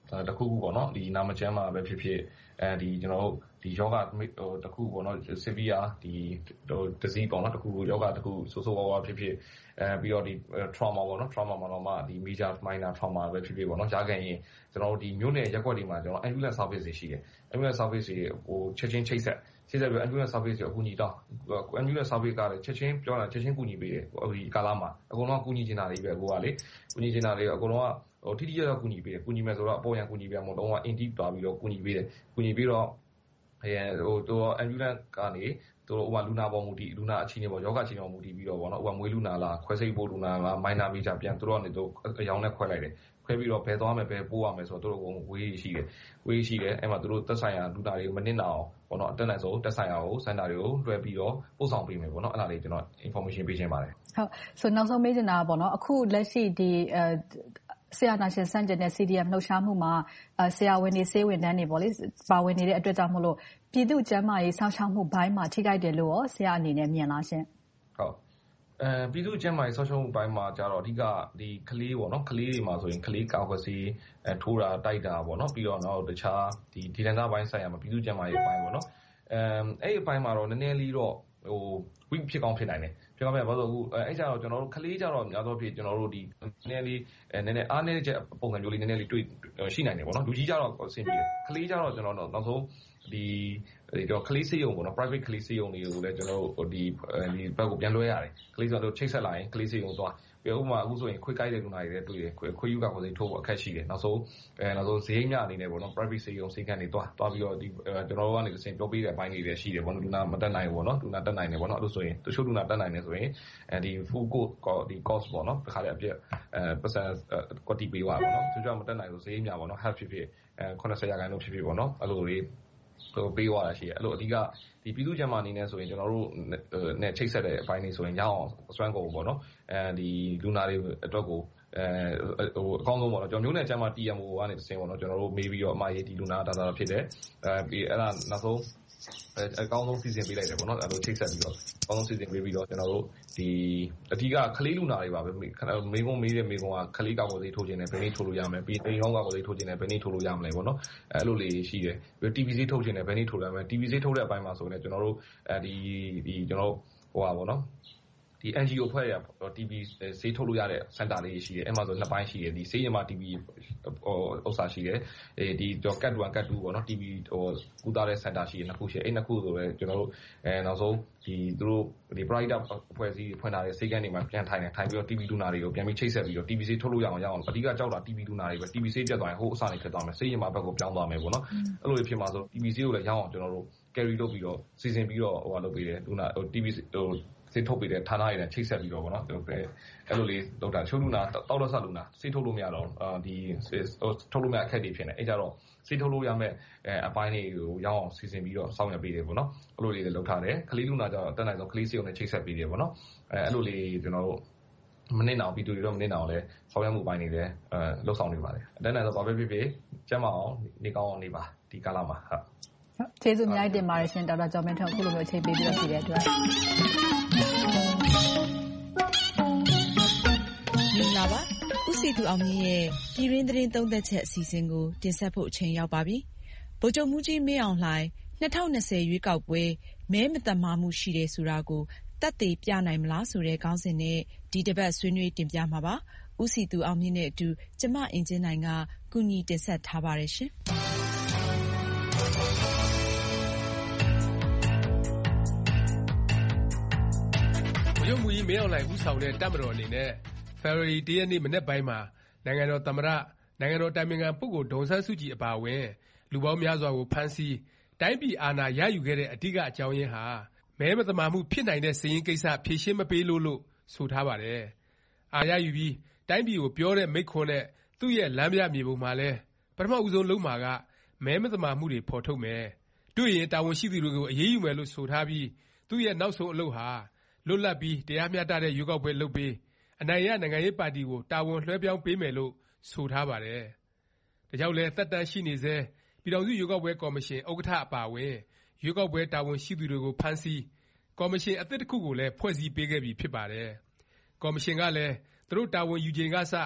တခုခုပေါ့နော်ဒီနာမကျန်းမှာပဲဖြစ်ဖြစ်ဒီကျွန်တော်တို့ဒီယောဂတခုပေါ့နော် severe ဒီ disease ပေါ့နော်တခုယောဂတခုဆိုးဆိုးဝါးဝါးဖြစ်ဖြစ်ပြီးတော့ဒီ trauma ပေါ့နော် trauma မှာတော့မှဒီ major minor trauma ပဲဖြစ်ဖြစ်ပေါ့နော်ကြားခဲ့ရင်ကျွန်တော်တို့ဒီမြို့နယ်ရက်ကွက်တွေမှာကျွန်တော် ambulance service တွေရှိတယ် ambulance service တွေဟိုချက်ချင်းချိတ်ဆက်ပြီး ambulance service တွေအကူအညီတောင်း ambulance service ကလည်းချက်ချင်းပြောတာချက်ချင်းကူညီပေးတယ်ဒီကာလမှာအကုန်လုံးကူညီချင်တာတွေပဲကိုကလေကူညီချင်တာတွေအကုန်လုံးကထိထိရောက်ကူညီပေးတယ်ကူညီမယ်ဆိုတော့အပေါ်ရန်ကူညီပေးမှာမဟုတ်တော့ in deep သွားပြီးတော့ကူညီပေးတယ်ကူညီပြီးတော့ဟိုambulance ကနေတို့ဟိုလူနာပေါ်မူတည်လူနာအခြေအနေပေါ်ယောဂအခြေအနေပေါ်မူတည်ပြီးတော့ဗောနော်ဟိုမွေးလူနာလားခွဲစိတ်ပို့လူနာလား minor major ပြန်တို့ကနေတို့အယောင်နဲ့ခွဲလိုက်တယ်ခွဲပြီးတော့ဘယ်သွားမယ်ဘယ်ပို့ရမယ်ဆိုတော့တို့ဝေးရှိတယ်အဲ့မှာတို့သက်ဆိုင်ရာလူနာတွေကိုမနစ်နာအောင်ဗောနော်အတက်နိုင်ဆုံးသက်ဆိုင်ရာကိုစင်တာတွေကိုလွှဲပြီးတော့ပို့ဆောင်ပေးမယ်ဗောနော်အဲ့ဒါလေးကျွန်တော် information ပေးချင်ပါတယ်ဟုတ်ဆိုနောက်ဆုံးမေးချင်တာဗောနော်အခုလက်ရှိဒီဆရာနာရှင်စန့်ကျင်တဲ့ CDM လှုပ်ရှားမှုမှာဆရာဝန်တွေဆေးဝန်ထမ်းတွေပေါ့လေပါဝင်နေတဲ့အတွက်ကြောင့်မို့လို့ပြည်သူ့ကျန်းမာရေးစောင့်ရှောက်မှုဘိုင်းမှာထိခိုက်တယ်လို့ရောဆရာအနေနဲ့မြင်လားရှင်ဟုတ်ပြည်သူ့ကျန်းမာရေးစောင့်ရှောက်မှုဘိုင်းမှာကျတော့အဓိကဒီကလေးပေါ့နော်ကလေးတွေမှာဆိုရင်ကလေးကာကွယ်ဆေးထိုးတာတိုက်တာပေါ့နော်ပြီးတော့နောက်တခြားဒီဒေသနာဘိုင်းဆိုင်ရာမှာပြည်သူ့ကျန်းမာရေးဘိုင်းပေါ့နော်အဲ့ဒီဘိုင်းမှာတော့နည်းနည်းလေးတော့ဟို weak ဖြစ်ကောင်းဖြစ်နိုင်တယ်ဖြစ်ကောင်းဖြစ်ဘာလို့အခုအဲ့ကြတော့ကျွန်တော်တို့ကလေးကြတော့များသောဖြင့်ကျွန်တော်တို့ဒီနည်းနည်းအားနည်းချက်ပုံစံမျိုးလေးနည်းနည်းလေးတွေ့ရှိနိုင်တယ်ပေါ့နော်လူကြီးကြတော့အဆင်ပြေတယ်ကလေးကြတော့ကျွန်တော်တို့နောက်ဆုံးဒီတော့ကလေးစေးရုံပေါ့နော် private ကလေးစေးရုံတွေကိုလည်းကျွန်တော်တို့ဒီဘက်ကိုပြန်လွှဲရတယ်ကလေးဆိုတော့ချိတ်ဆက်လာရင်ကလေးစေးရုံသွားပြီးဥပမာအခုဆိုရင်ခွေးကိုက်တဲ့လူနာတွေလည်းတွေ့တယ်ခွေးယူကကိုယ်စိထိုးဖို့အခက်ရှိတယ်နောက်ဆုံးဈေးမြအနေနဲ့ပေါ့နော် private စေးရုံစေးကန်တွေသွားပြီးတော့ဒီကျွန်တော်တို့ကနေအစဉ်ပြောပေးတဲ့အပိုင်းတွေလည်းရှိတယ်ပေါ့နော်လူနာမတက်နိုင်ဘူးပေါ့နော်လူနာတက်နိုင်တယ်ပေါ့နော်အဲ့လိုဆိုရင်တချို့လူနာတက်နိုင်တယ်ဆိုရင်ဒီ full cost ဒီ cost ပေါ့နော်တစ်ခါတည်းအပြည့်ပတ်စံကွက်တီပေးသွားပါပေါ့နော်သူကြောင့်မတက်နိုင်လို့ဈေးမြပေါ့နော် half ဖြစ်ဖြစ်80%လို့ဖြစ်ဖြစ်ပေါ့နော်အဲ့လိုတွေပေးသွားတာရှိတယ်အဲ့လိုအဓိကဒီပြည်သူ့ကျန်းမာရေးအနေနဲ့ဆိုရင်ကျွန်တော်တို့နဲ့ချိတ်ဆက်တဲ့အပိုင်းတွေဆိုရင်ရအောင်အစွမ်းကုန်ပေါ့နော်ဒီလူနာတွေအတွက်ကိုဟိုအကောင်းဆုံးပေါ့နော်ကျွန်တော်မျိုးနဲ့ကျန်းမာ TMO ကနေတစ်ဆင့်ပေါ့နော်ကျွန်တော်တို့မေးပြီးတော့အမရေးဒီလူနာဒါသာဖြစ်တယ်ပြီးအဲ့ဒါနောက်ဆုံးအကောင်းဆုံးစီစဉ်ပေးလိုက်တယ်ပေါ့နော်အဲ့လိုချိတ်ဆက်ပြီးတော့အကောင်းဆုံးစီစဉ်ပေးပြီးတော့ကျွန်တော်တို့ဒီအဓိကကလေးလူနာတွေပါပဲမေးခွန်းမေးတဲ့မေးခွန်းကကလေးကောက်ကိုသေးထိုးခြင်းနဲ့ဘယ်နည်းထိုးလို့ရမလဲပြီးအိမ်ကောင်းကောက်ကိုသေးထိုးခြင်းနဲ့ဘယ်နည်းထိုးလို့ရမလဲပေါ့နော်အဲ့လိုလေးရှိတယ်ပြီး TBC ထုတ်ခြင်းနဲ့ဘယ်နည်းထိုးရမလဲ TBC ထုတ်တဲ့အပိုင်းမှာဆိုရင်ကျွန်တော်တို့ဒီကျွန်တော်ဟိုပါပေါ့နော်ဒီ NGO ဖွဲ့ရ TB ဆေးထုတ်လို့ရတဲ့စင်တာလေးရှိတယ်အဲ့မှာဆိုနှစ်ပိုင်းရှိတယ်ဒီဆေးရမှာ TB ဥစ္စာရှိတယ်ဒီတော့ cat 1 cat 2ပေါ့နော် TB ဟိုကူတာတဲ့စင်တာရှိတယ်နှစ်ခုရှိတယ်အဲ့နှစ်ခုဆိုလည်းကျွန်တော်တို့နောက်ဆုံးဒီသူတို့ဒီ private အဖွဲ့အစည်းဖွင့်ထားတဲ့ဆေးကန်းတွေမှာပြန်ထိုင်ပြီးတော့ TB လူနာတွေကိုပြန်ပြီးချိတ်ဆက်ပြီးတော့ TB ဆေးထုတ်လို့ရအောင်အဓိကကြောက်တာ TB လူနာတွေပဲ TB ဆေးပြတ်သွားရင်ဟိုအစနေဖြစ်သွားမယ်ဆေးရမှာဘက်ကိုပြောင်းသွားမယ်ပေါ့နော်အဲ့လိုဖြစ်မှာဆို TB ဆေးကိုလည်းရအောင်ကျွန်တော်တို့ carry လုပ်ပြီးတော့စီစဉ်ပြီးတော့ဟိုလုပ်ပေးတယ်လူနာဟို TB ဟိုဆေးထုတ်ပေးတဲ့ဌာနတွေနဲ့ချိတ်ဆက်ပြီးတော့ပေါ့နော်အဲ့လိုလေးလုပ်တာချိုးလူနာတောက်လက်ဆက်လူနာဆေးထုတ်လို့မရတော့ဒီထုတ်လို့မရအခက်တွေဖြစ်နေအဲ့ကြတော့ဆေးထုတ်လို့ရမယ့်အပိုင်းတွေကိုရအောင်စီစဉ်ပြီးတော့စောင့်ရပေးတယ်ပေါ့နော်အဲ့လိုလေးလည်းလုပ်ထားတယ်ကလေးလူနာကြတော့အတက်နိုင်ဆုံးကလေးဆေးုံနဲ့ချိတ်ဆက်ပေးတယ်ပေါ့နော်အဲ့လိုလေးကျွန်တော်တို့မနစ်အောင်ပြီးတူတွေတော့မနစ်အောင်လဲဆောင်ရွက်မှုပိုင်းတွေလည်းလှုပ်ဆောင်နေပါတယ်အတက်နိုင်ဆုံးဘာပဲဖြစ်ကျန်းမာအောင်နေကောင်းအောင်နေပါဒီကာလမှာဟုတ်ကျေးဇူးအများကြီးတင်ပါတယ်ရှင်ဒေါက်တာကျော်မင်းထွန်းအခုလိုမျိုးချိန်ပေးပြီးတော့ဖြေတဲ့အတွက်မင်္ဂလာပါဦးစီသူအောင်မြင့်ရဲ့ပြည်တွင်းသတင်းသုံးသက်ချက်အစီအစဉ်ကိုတင်ဆက်ဖို့အချိန်ရောက်ပါပြီဗိုလ်ချုပ်မှူးကြီးမင်းအောင်လှိုင်2020ရွေးကောက်ပွဲမဲမသမာမှုရှိတယ်ဆိုတာကိုသက်သေပြနိုင်မလားဆိုတဲ့ခေါင်းစဉ်နဲ့ဒီတစ်ပတ်ဆွေးနွေးတင်ပြမှာပါဦးစီသူအောင်မြင့်နဲ့အတူကျမအင်ဂျင်နိုင်ကကူညီတင်ဆက်ထားပါတယ်ရှင်ရုပ်မူကြီးမင်းအောင်လှိုင်ဦးဆောင်တဲ့တပ်မတော်အနေနဲ့ဖေဖော်ဝါရီ 1 ရက်နေ့မနက်ပိုင်းမှာနိုင်ငံတော်သမ္မတနိုင်ငံတော်တိုင်ပင်ခံပုဂ္ဂိုလ်ဒေါ်အောင်ဆန်းစုကြည်အပါအဝင်လူပေါင်းများစွာကိုဖမ်းဆီးတိုင်းပြည်အာဏာရယူခဲ့တဲ့အဓိကအကြောင်းရင်းဟာမဲမသမာမှုဖြစ်နိုင်တဲ့စာရင်းကိစ္စဖြေရှင်းမပေးလို့ဆိုထားပါတယ်။အာဏာရယူပြီးတိုင်းပြည်ကိုပြောတဲ့မိန့်ခွန်းနဲ့သူ့ရဲ့လမ်းပြမြေပုံမှာလဲပထမဦးဆုံးလုပ်မှာကမဲမသမာမှုတွေဖော်ထုတ်မယ်။တွေ့ရင်တာဝန်ရှိသူတွေကိုအရေးယူမယ်လို့ဆိုထားပြီးသူ့ရဲ့နောက်ဆုံးအလုပ်ဟာလွတ်လပ်ပြီးတရားမျှတတဲ့ရွေးကောက်ပွဲလုပ်ပြီးအနိုင်ရနိုင်ငံရေးပါတီကိုတာဝန်လွှဲပြောင်းပေးမယ်လို့ဆိုထားပါတယ်။ဒါကြောင့်လဲသက်တမ်းရှိနေစေပြည်ထောင်စုရွေးကောက်ပွဲကော်မရှင်ဥက္ကဋ္ဌအပါအဝင်ရွေးကောက်ပွဲတာဝန်ရှိသူတွေကိုဖမ်းဆီးကော်မရှင်အသစ်တစ်ခုကိုလည်းဖွဲ့စည်းပေးခဲ့ပြီဖြစ်ပါတယ်။ကော်မရှင်ကလည်းသူတို့တာဝန်ယူချိန်ကစ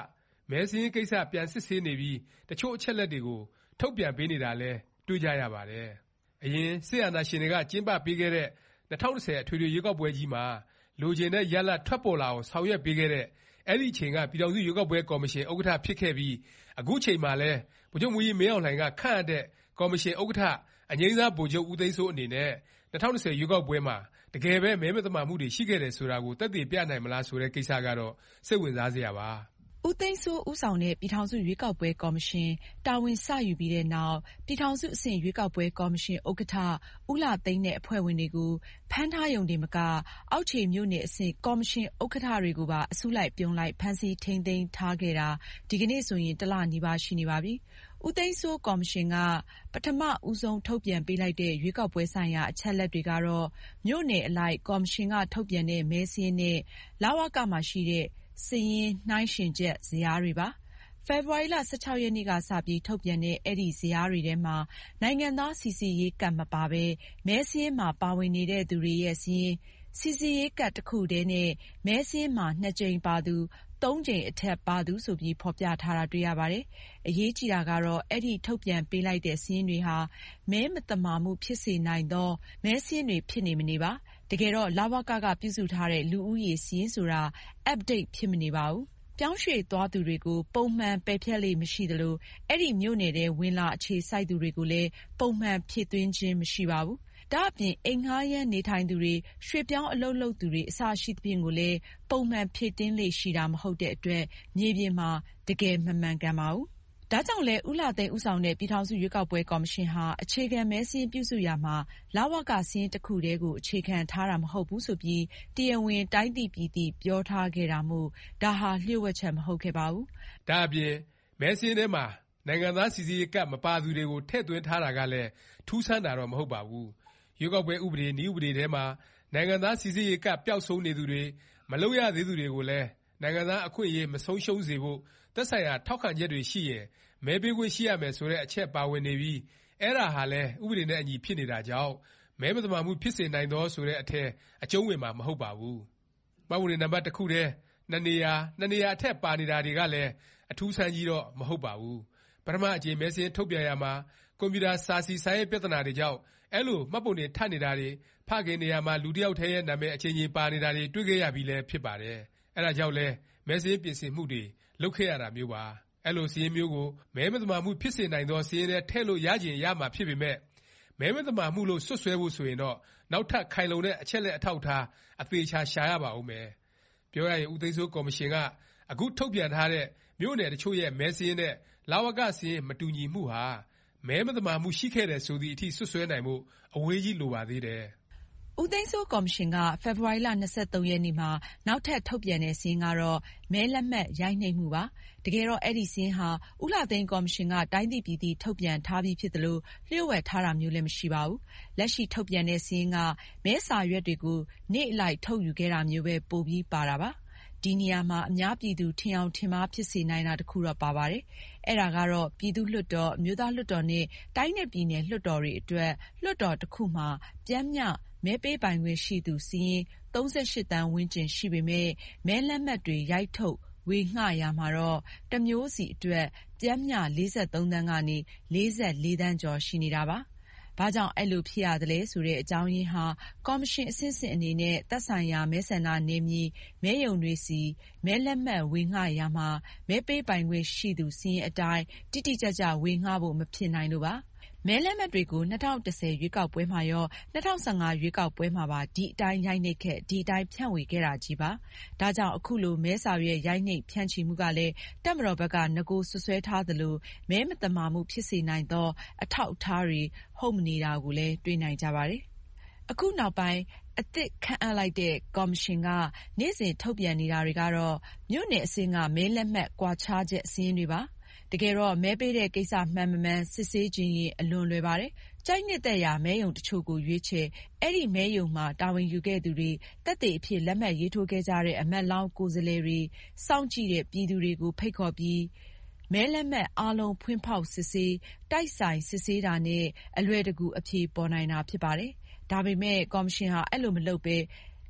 မဲစာရင်းကိစ္စပြန်စစ်ဆေးနေပြီးတချို့အချက်လက်တွေကိုထုတ်ပြန်ပေးနေတာလည်းတွေ့ကြရပါတယ်။အရင်စစ်အာဏာရှင်တွေကကျင်းပပေးခဲ့တဲ့2010အထွေထွေရွေးကောက်ပွဲကြီးမှာလိုချင်တဲ့ရလဒ်ထွက်ပေါ်လာအောင်ဆောင်ရွက်ပေးခဲ့တဲ့အဲ့ဒီအချိန်ကပြည်ထောင်စုရွေးကောက်ပွဲကော်မရှင်ဥက္ကဋ္ဌဖြစ်ခဲ့ပြီးအခုချိန်မှာလည်းဗိုလ်ချုပ်မှူးကြီးမင်းအောင်လှိုင်ကခန့်အပ်တဲ့ကော်မရှင်ဥက္ကဋ္ဌအငြိမ်းစားဗိုလ်ချုပ်ဦးသိန်းစိုးအနေနဲ့2010ရွေးကောက်ပွဲမှာတကယ်ပဲမဲမသမာမှုတွေရှိခဲ့တယ်ဆိုတာကိုသက်သေပြနိုင်မလားဆိုတဲ့ကိစ္စကတော့စိတ်ဝင်စားစရာပါ။ဦးသိန်းစိုးဦးဆောင်တဲ့ပြည်ထောင်စုရွေးကောက်ပွဲကော်မရှင်တာဝန်စယူပြီးတဲ့နောက်ပြည်ထောင်စုအဆင့်ရွေးကောက်ပွဲကော်မရှင်ဥက္ကဋ္ဌဦးလှသိန်းနဲ့အဖွဲ့ဝင်တွေကိုဖမ်းထားရုံတင်မကအောက်ခြေမြို့နယ်အဆင့်ကော်မရှင်ဥက္ကဋ္ဌတွေကိုပါအစုလိုက်ပြုံလိုက်ဖမ်းဆီးထိန်းသိမ်းထားခဲ့တာဒီကနေ့ဆိုရင်1 လနီးပါးရှိနေပါပြီ။ဦးသိန်းစိုးကော်မရှင်ကပထမဦးဆုံးထုတ်ပြန်ပေးလိုက်တဲ့ရွေးကောက်ပွဲဆိုင်ရာအချက်လက်တွေကတော့မြို့နယ်အလိုက်ကော်မရှင်ကထုတ်ပြန်တဲ့မဲစာရင်းနဲ့လဝကမှာရှိတဲ့စာရင်းနှိုင်းယှဉ်ချက်ဇယားတွေပါ။ဖေဖေါ်ဝါရီလ16ရက်နေ့ကစပြီးထုတ်ပြန်တဲ့အဲ့ဒီဇယားတွေထဲမှာနိုင်ငံသားစိစစ်ရေးကတ်မပါဘဲမဲစာရင်းမှာပါဝင်နေတဲ့သူတွေရဲ့စာရင်းစိစစ်ရေးကတ်တစ်ခုတည်းနဲ့မဲစာရင်းမှာ2 ကြိမ်ပါသူ3 ကြိမ်အထက်ပါသူဆိုပြီးဖော်ပြထားတာတွေ့ရပါတယ်။အရေးကြီးတာကတော့အဲ့ဒီထုတ်ပြန်ပေးလိုက်တဲ့စာရင်းတွေဟာမဲမသမာမှုဖြစ်စေနိုင်သောမဲစာရင်းတွေဖြစ်နေမနေပါ။တကယ်တော့လဝကကပြုစုထားတဲ့လူဦးရေစာရင်းဆိုတာ update ဖြစ်မနေပါဘူး။ပြောင်းရွှေ့သွားသူတွေကိုပုံမှန်ပယ်ဖျက်လေ့မရှိသလိုအဲ့ဒီမြို့နယ်ထဲဝင်လာအခြေစိုက်သူတွေကိုလည်းပုံမှန်ဖြည့်သွင်းခြင်းမရှိပါဘူး။ဒါ့အပြင်အိမ်ငှားရမ်းနေထိုင်သူတွေရွှေ့ပြောင်းအလုပ်လုပ်သူတွေအစရှိသဖြင့်ကိုလည်းပုံမှန်ဖြည့်တင်းလေ့ရှိတာမဟုတ်တဲ့အတွက်မြေပြင်မှာတကယ်မမှန်ကန်ပါဘူး။ဒါကြောင့်လဲဦးလှသိန်းဦးဆောင်တဲ့ပြည်ထောင်စုရွေးကောက်ပွဲကော်မရှင်ဟာအခြေခံမဲစာရင်းပြုစုရာမှာလဝကစာရင်းတစ်ခုတည်းကိုအခြေခံထားတာမဟုတ်ဘူးဆိုပြီးတရားဝင်တိုင်းသိပြည်သိပြောထားခဲ့တာမို့ဒါဟာလျှို့ဝှက်ချက်မဟုတ်ခဲ့ပါဘူး။ဒါအပြင်မဲစာရင်းထဲမှာနိုင်ငံသားစိစစ်ရေးကတ်မပါသူတွေကိုထည့်သွင်းထားတာကလည်းထူးဆန်းတာတော့မဟုတ်ပါဘူး။ရွေးကောက်ပွဲဥပဒေနည်းဥပဒေထဲမှာနိုင်ငံသားစိစစ်ရေးကတ်ပျောက်ဆုံးနေသူတွေမလုပ်ရသေးသူတွေကိုလည်းနိုင်ငံသားအခွင့်အရေးမဆုံးရှုံးစေဖို့သက်ဆိုင်ရာထောက်ခံချက်တွေရှိရင်မဲပေးခွင့်ရှိရမယ်ဆိုတဲ့အချက်ပါဝင်နေပြီးအဲ့ဒါဟာလည်းဥပဒေနဲ့အညီဖြစ်နေတာကြောင့်မဲမသမာမှုဖြစ်စေနိုင်သောဆိုတဲ့အထက်အကျုံးဝင်မှာမဟုတ်ပါဘူး။မှတ်ပုံတင်နံပါတ်တစ်ခုတည်း2 နေရာအထက်ပါနေတာတွေကလည်းအထူးဆန်းကြီးတော့မဟုတ်ပါဘူး။ပထမအကြိမ်မဲစာရင်းထုတ်ပြန်ရမှာကွန်ပျူတာစာစီစာရေးပြဿနာတွေကြောင့်အဲ့လိုမှတ်ပုံတင်ထပ်နေတာတွေဖခင်နေရာမှာလူတစ်ယောက်တည်းရဲ့နာမည်အချင်းချင်းပါနေတာတွေတွေ့ခဲ့ရပြီးလည်းဖြစ်ပါတယ်။အဲ့ဒါကြောင့်လဲမဲစာရင်းပြင်ဆင်မှုတွေလုပ်ခဲ့ရတာမျိုးပါ။အဲ့လိုစာရင်းမျိုးကိုမဲမသမာမှုဖြစ်စေနိုင်သောစာရင်းထဲထည့်လို့ရချင်ရမှာဖြစ်ပေမဲ့မဲမသမာမှုလို့စွပ်စွဲဖို့ဆိုရင်တော့နောက်ထပ်ခိုင်လုံတဲ့အချက်လက်အထောက်ထားအသေးချာရှာရပါဦးမယ်။ပြောရရင်ဦးသိန်းစိုးကော်မရှင်ကအခုထုတ်ပြန်ထားတဲ့မြို့နယ်တချို့ရဲ့မဲစာရင်းနဲ့လဝကစာရင်းမတူညီမှုဟာမဲမသမာမှုရှိခဲ့တယ်ဆိုသည့်အထိစွပ်စွဲနိုင်မှုအဝေးကြီးလိုပါသေးတယ်။ဦးသိန်းစိုးကော်မရှင်ကဖေဖေါ်ဝါရီလ23ရက်နေ့မှာနောက်ထပ်ထုတ်ပြန်တဲ့စာရင်းကတော့မဲလက်မှတ်ရိုက်နှိပ်မှုပါ။တကယ်တော့အဲ့ဒီစာရင်းဟာဦးလှသိန်းကော်မရှင်ကတိုင်းသိပြည်သိထုတ်ပြန်ထားပြီးဖြစ်သလိုလျှို့ဝှက်ထားတာမျိုးလည်းမရှိပါဘူး။လက်ရှိထုတ်ပြန်တဲ့စာရင်းကမဲစာရွက်တွေကိုနေ့အလိုက်ထုတ်ယူခဲ့တာမျိုးပဲပိုပြီးပါတာပါ။ဒီနေရာမှာအများပြည်သူထင်အောင်ထင်မှားဖြစ်စေနိုင်တာတခုတော့ပါပါတယ်။အဲ့ဒါကတော့ပြည်သူ့လွှတ်တော်အမျိုးသားလွှတ်တော်နဲ့တိုင်းနဲ့ပြည်နယ်လွှတ်တော်တွေအတွက်လွှတ်တော်တစ်ခုမှာပျမ်းမျှမဲပေးပိုင်ခွင့်ရှိသူစာရင်း38 သန်းဝန်းကျင်ရှိပေမဲ့မဲလက်မှတ်တွေရိုက်ထုတ်ဝေငှရာမှာတော့တစ်မျိုးစီအတွက်ပျမ်းမျှ43 သန်းကနေ44 သန်းကျော်ရှိနေတာပါ။ဘာကြောင့်အဲ့လိုဖြစ်ရသလဲဆိုတဲ့အကြောင်းရင်းဟာကော်မရှင်အဆင့်ဆင့်အနေနဲ့သက်ဆိုင်ရာမဲဆန္ဒနယ်မြေမဲရုံတွေစီမဲလက်မှတ်ဝေငှရာမှာမဲပေးပိုင်ခွင့်ရှိသူစာရင်းအတိုင်းတိတိကျကျဝေငှဖို့မဖြစ်နိုင်လို့ပါ။မဲလက်မှတ်တွေကို2010ရွေးကောက်ပွဲမှာရော2015ရွေးကောက်ပွဲမှာပါဒီအတိုင်းရိုက်နှိပ်ခဲ့ဒီအတိုင်းဖြန့်ဝေခဲ့တာကြီးပါ။ဒါကြောင့်အခုလိုမဲစာရွက်ရိုက်နှိပ်ဖြန့်ချီမှုကလည်းတပ်မတော်ဘက်ကနဂိုဆွဆွဲထားသလိုမဲမသမာမှုဖြစ်စေနိုင်သောအထောက်အထားတွေဟုတ်မနေတာကိုလည်းတွေ့နိုင်ကြပါတယ်။အခုနောက်ပိုင်းအသစ်ခန့်အပ်လိုက်တဲ့ကော်မရှင်ကနေ့စဉ်ထုတ်ပြန်နေတာတွေကတော့မြို့နယ်အဆင့်ကမဲလက်မှတ်ကွာခြားချက်စာရင်းတွေပါ။တကယ်တော့မဲပေးတဲ့ကိစ္စမှန်မမှန်စစ်ဆေးခြင်းရင်အလွန်လွယ်ပါတယ်။ကြိုက်နှစ်သက်ရာမဲရုံတချို့ကိုရွေးချယ်အဲ့ဒီမဲရုံမှာတာဝန်ယူခဲ့သူတွေသက်သေအဖြစ်လက်မှတ်ရေးထိုးခဲ့ကြတဲ့အမတ်လောင်းကိုယ်စားလှယ်တွေစောင့်ကြည့်တဲ့ပြည်သူတွေကိုဖိတ်ခေါ်ပြီးမဲလက်မှတ်အားလုံးဖွင့်ဖောက်စစ်ဆေးတိုက်ဆိုင်စစ်ဆေးတာနဲ့အလွယ်တကူအဖြေပေါ်နိုင်တာဖြစ်ပါတယ်။ဒါပေမဲ့ကော်မရှင်ဟာအဲ့လိုမလုပ်ပဲ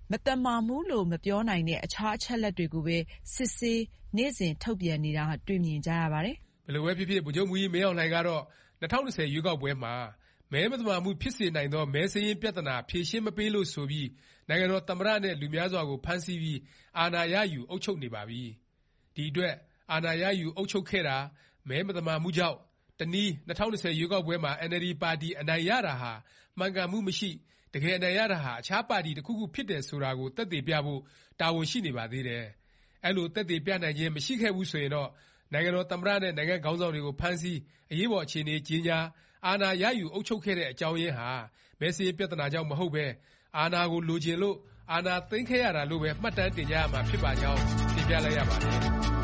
မတမာမှုလို့မပြောနိုင်တဲ့အခြားအချက်လက်တွေကိုပဲစစ်ဆေးနေ့စဉ်ထုတ်ပြန်နေတာတွေ့မြင်ကြရပါတယ်ဘယ်လိုပဲဖြစ်ဖြစ်ဗိုလ်ချုပ်မှူးကြီးမင်းအောင်လှိုင်ကတော့2020ရွေးကောက်ပွဲမှာမဲမသမာမှုဖြစ်စေနိုင်သောမဲစရင်းပြဿနာဖြေရှင်းမပေးလို့ဆိုပြီးနိုင်ငံတော်သမ္မတနဲ့လူများစွာကိုဖမ်းဆီးပြီးအာဏာရယူအုပ်ချုပ်နေပါပြီဒီအတွက်အာဏာရယူအုပ်ချုပ်ခဲ့တာမဲမသမာမှုကြောင့်တနည်း2020ရွေးကောက်ပွဲမှာ NLD ပါတီအနိုင်ရတာဟာမှန်ကန်မှုမရှိတကယ်အနိုင်ရတာဟာအခြားပါတီတစ်ခုခုဖြစ်တယ်ဆိုတာကိုသက်သေပြဖို့တာဝန်ရှိနေပါသေးတယ်အဲ့လိုသက်သေပြနိုင်ခြင်းမရှိခဲ့ဘူးဆိုရင်တော့နိုင်ငံတော်သမ္မတနဲ့နိုင်ငံခေါင်းဆောင်တွေကိုဖမ်းဆီးအရေးပေါ်အခြေအနေကြီးညာအာဏာရယူအုပ်ချုပ်ခဲ့တဲ့အကြောင်းရင်းဟာမဲစရင်းပြဿနာကြောင့်မဟုတ်ပဲအာဏာကိုလိုချင်လို့အာဏာသိမ်းခဲ့ရတာလို့ပဲမှတ်တမ်းတင်ကြရမှာဖြစ်ပါကြောင်းတင်ပြလိုက်ရပါတယ်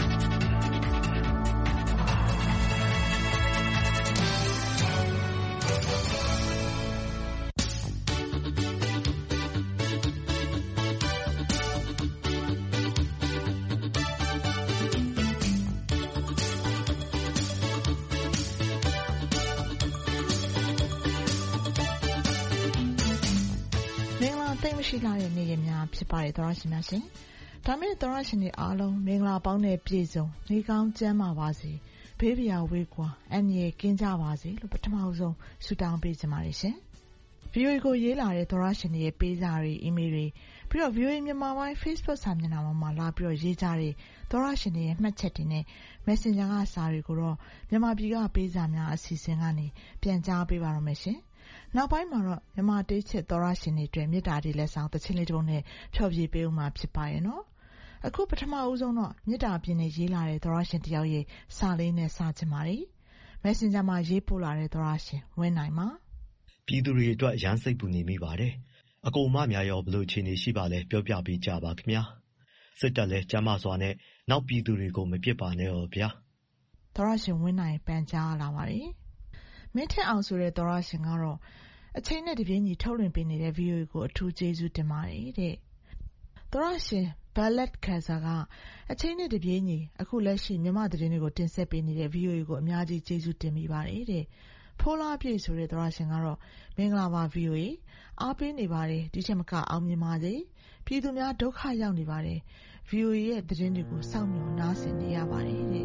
သိမရှိလာတဲ့နေ့ရက်များဖြစ်ပါတယ်သောရရှင်များရှင်ဒါမဲ့သောရရှင်တွေအားလုံးမင်္ဂလာပေါင်းနဲ့ပြည့်စုံနေကောင်းကျန်းမာပါစေဘေးပြာဝေးကွာအန္တရာယ်ကင်းကြပါစေလို့ပထမဆုံးဆုတောင်းပေးကြပါတယ်ရှင် VOA ကိုရေးလာတဲ့သောရရှင်တွေရဲ့ပေးစာတွေအီးမေးလ်တွေပြီးတော့ VOA မြန်မာပိုင်း Facebook စာမျက်နှာမှာလာပြီးတော့ရေးကြတဲ့သောရရှင်တွေရဲ့မှတ်ချက်တွေနဲ့ Messenger ကစာတွေကိုတော့မြန်မာပြည်ကပေးစာများအစီအစဉ်ကနေပြန်ကြားပေးပါတော့မယ်ရှင်နောက်ပိုင်းမှာတော့မြန်မာတေးချစ်သောရရှင်တွေအတွက်မေတ္တာတွေလက်ဆောင်သချင်းလေးတစ်ပုဒ်နဲ့ဖျော်ဖြေပေးဦးမှာဖြစ်ပါရဲ့နော်အခုပထမဦးဆုံးတော့မေတ္တာပြင်းနဲ့ရေးလာတဲ့သောရရှင်တယောက်ရဲ့စာလေးနဲ့စချင်ပါတယ် Messenger မှာရေးပို့လာတဲ့သောရရှင်ဝင်းနိုင်မှာပြည်သူတွေအတွက်ရန်စိတ်ပူနေမိပါတယ်အကုန်မများရောဘလို့အခြေအနေရှိပါလဲပြောပြပေးကြပါခင်ဗျာစစ်တပ်လဲကျမ်းမာစွာနဲ့နောက်ပြည်သူတွေကိုမပြစ်ပါနဲ့ဟောဗျာသောရရှင်ဝင်းနိုင်ပန်ကြားလာပါတယ်မင်းထက်အောင်ဆိုတဲ့သောရရှင်ကတော့အချိန်နဲ့တပြေးညီထုတ်လွှင့်ပေးနေတဲ့ VOA ကိုအထူးကျေးဇူးတင်ပါတယ်တဲ့သောရရှင်ဘလက်ခါဆာကအချိန်နဲ့တပြေးညီအခုလက်ရှိမြန်မာသတင်းတွေကိုတင်ဆက်ပေးနေတဲ့ VOA ကိုအများကြီးကျေးဇူးတင်မိပါတယ်တဲ့ဖိုးလားပြည့်ဆိုတဲ့သောရရှင်ကတော့မင်္ဂလာပါ VOA အားပေးနေပါတယ်ဒီချက်မကအောင်မြင်ပါစေပြည်သူများဒုက္ခရောက်နေပါတယ် VOA ရဲ့သတင်းတွေကိုစောင့်မျှော်နားဆင်နေရပါတယ်တဲ့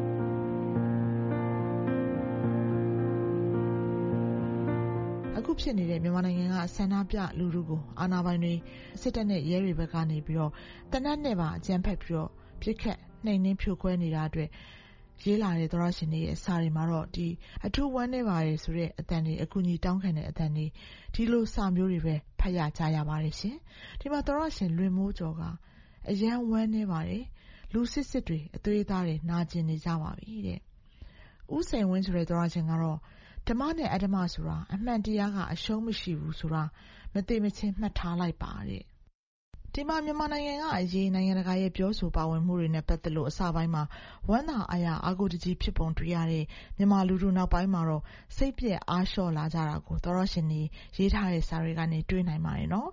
အခုဖြစ်နေတဲ့မြန်မာနိုင်ငံကဆန္ဒပြလူထုကိုအာဏာပိုင်တွေစစ်တပ်နဲ့ရဲတွေဘက်ကနေပြီးတော့တနက်နဲ့ပါအကြမ်းဖက်ပြီးတော့ပြစ်ခတ်နှိမ်နင်းဖြိုခွဲနေတာအတွက်ရေးလာတဲ့သောရရှင်တွေရဲ့စာတွေမှာတော့ဒီအထူးဝမ်းနေပါတယ်ဆိုတဲ့အတန်တွေအကူအညီတောင်းခံတဲ့အတန်တွေဒီလိုစာမျိုးတွေပဲဖတ်ရကြရပါတယ်ရှင်ဒီမှာသောရရှင်လွင်မိုးကျော်ကအရန်ဝမ်းနေပါတယ်လူစစ်စစ်တွေအသွေးသားတွေနာကျင်နေကြပါပြီတဲ့ဦးစိန်ဝင်းဆိုတဲ့သောရရှင်ကတော့ဓမ္မနဲ့အဓမ္မဆိုတာအမှန်တရားကအရှုံးမရှိဘူးဆိုတာမသိမချင်းမှတ်ထားလိုက်ပါတဲ့ဒီမှာမြန်မာနိုင်ငံကအရေးနိုင်ငံတကာရဲ့ပြောဆိုပါဝင်မှုတွေနဲ့ပတ်သက်လို့အစပိုင်းမှာဝမ်းသာအားရအားကိုးတကြီးဖြစ်ပုံတွေ့ရတဲ့မြန်မာလူထုနောက်ပိုင်းမှာတော့စိတ်ပြည့်အားလျှော့လာကြတာကိုသောရရှင်တွေရေးထားတဲ့စာတွေကနေတွေ့နိုင်ပါတယ်နော်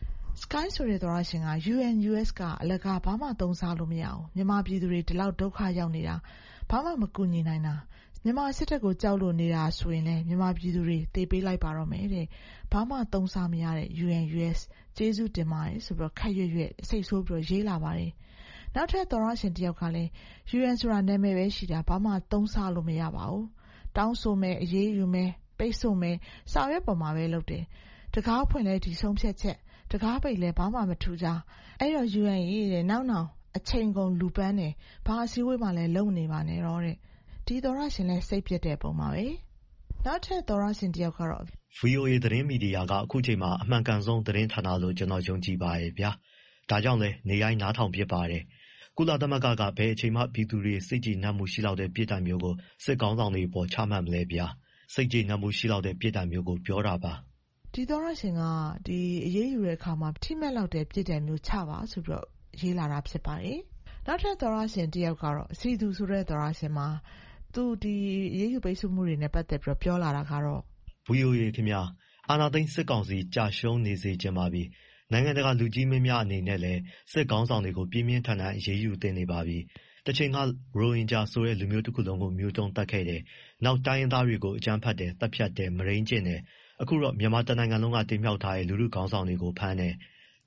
Sky ဆိုတဲ့သောရရှင်က UN-US ကအလကားဘာမှသုံးစားလို့မရအောင်မြန်မာပြည်သူတွေဒီလောက်ဒုက္ခရောက်နေတာဘာမှမကူညီနိုင်တာမြန်မာစစ်တပ်ကိုကြောက်လို့နေတာဆိုရင်လည်းမြန်မာပြည်သူတွေတေးပေးလိုက်ပါတော့မယ်တဲ့ဘာမှသုံးစားမရတဲ့ UN-US ကျေးဇူးတင်ပါတယ်ဆိုပြီးတော့ခက်ရွက်စိတ်ဆိုးပြီးတော့ရေးလာပါတယ်နောက်ထပ်သောရရှင်တယောက်ကလည်း UN ဆိုတာနာမည်ပဲရှိတာဘာမှသုံးစားလို့မရပါဘူးတောင်းဆိုမယ်အေးအေးယူမယ်ပိတ်ဆို့မယ်စာရွက်ပေါ်မှာပဲလုပ်တယ်တကားဖွင့်လဲဒီဆုံးဖြတ်ချက်တကားပိတ်လဲဘာမှမထူးကြအဲ့တော့ UN ရေးတဲ့နောက်အချိန်ကုန်လူပန်းတယ်ဘာအစည်းအဝေးမှလည်းလုံနေပါနဲ့တော့တဲ့ဒီသောရရှင်လည်းစိတ်ပြတ်တဲ့ပုံပါပဲနောက်ထပ်သောရရှင်တယောက်ကတော့ VOA သတင်းမီဒီယာကအခုချိန်မှာအမှန်ကန်ဆုံးသတင်းဌာနလို့ကျွန်တော်ယုံကြည်ပါရဲ့ဗျာဒါကြောင့်လဲနေရိုင်းနားထောင်ဖြစ်ပါတယ်ကုလသမဂ္ဂကဘယ်အချိန်မှပြည်သူတွေစိတ်ကြည်နပ်မှုရှိလောက်တဲ့ပြည်တိုင်မျိုးကိုစစ်ကောင်းဆောင်တွေပေါ်ချမှတ်မလဲဗျာစိတ်ကြည်နပ်မှုရှိလောက်တဲ့ပြည်တိုင်မျိုးကိုပြောတာပါဒီသောရရှင်ကဒီအရေးယူတဲ့အခါမှာထိမဲ့လောက်တဲ့ပြည်တိုင်မျိုးချပါဆိုပြီးတော့ရေးလာတာဖြစ်ပါတယ်နောက်ထပ်သောရရှင်တယောက်ကတော့စီသူဆိုတဲ့သောရရှင်မှာသူဒီရေးယူပိတ်ဆို့မှုတွေနဲ့ပတ်သက်ပြီးပြောလာတာကတော့ VOA ခင်ဗျာအာနာသိန်းစစ်ကောင်စီကြာရှုံးနေစေချင်ပါပြီနိုင်ငံတကာလူကြီးမင်းများအနေနဲ့လည်းစစ်ကောင်းဆောင်တွေကိုပြင်းပြင်းထန်ထန်အရေးယူတင်နေပါပြီတချိန်ကရိုဟင်ဂျာဆိုတဲ့လူမျိုးတစ်ခုလုံးကိုမျိုးတုံးတတ်ခဲ့တယ်နောက်တိုင်းရင်းသားတွေကိုအကြမ်းဖက်တယ်တပ်ဖြတ်တယ်မရိန်းကျင့်တယ်အခုတော့မြန်မာတနိုင်ငံလုံးကတင်မြှောက်ထားတဲ့လူထုကောင်းဆောင်တွေကိုဖမ်းတယ်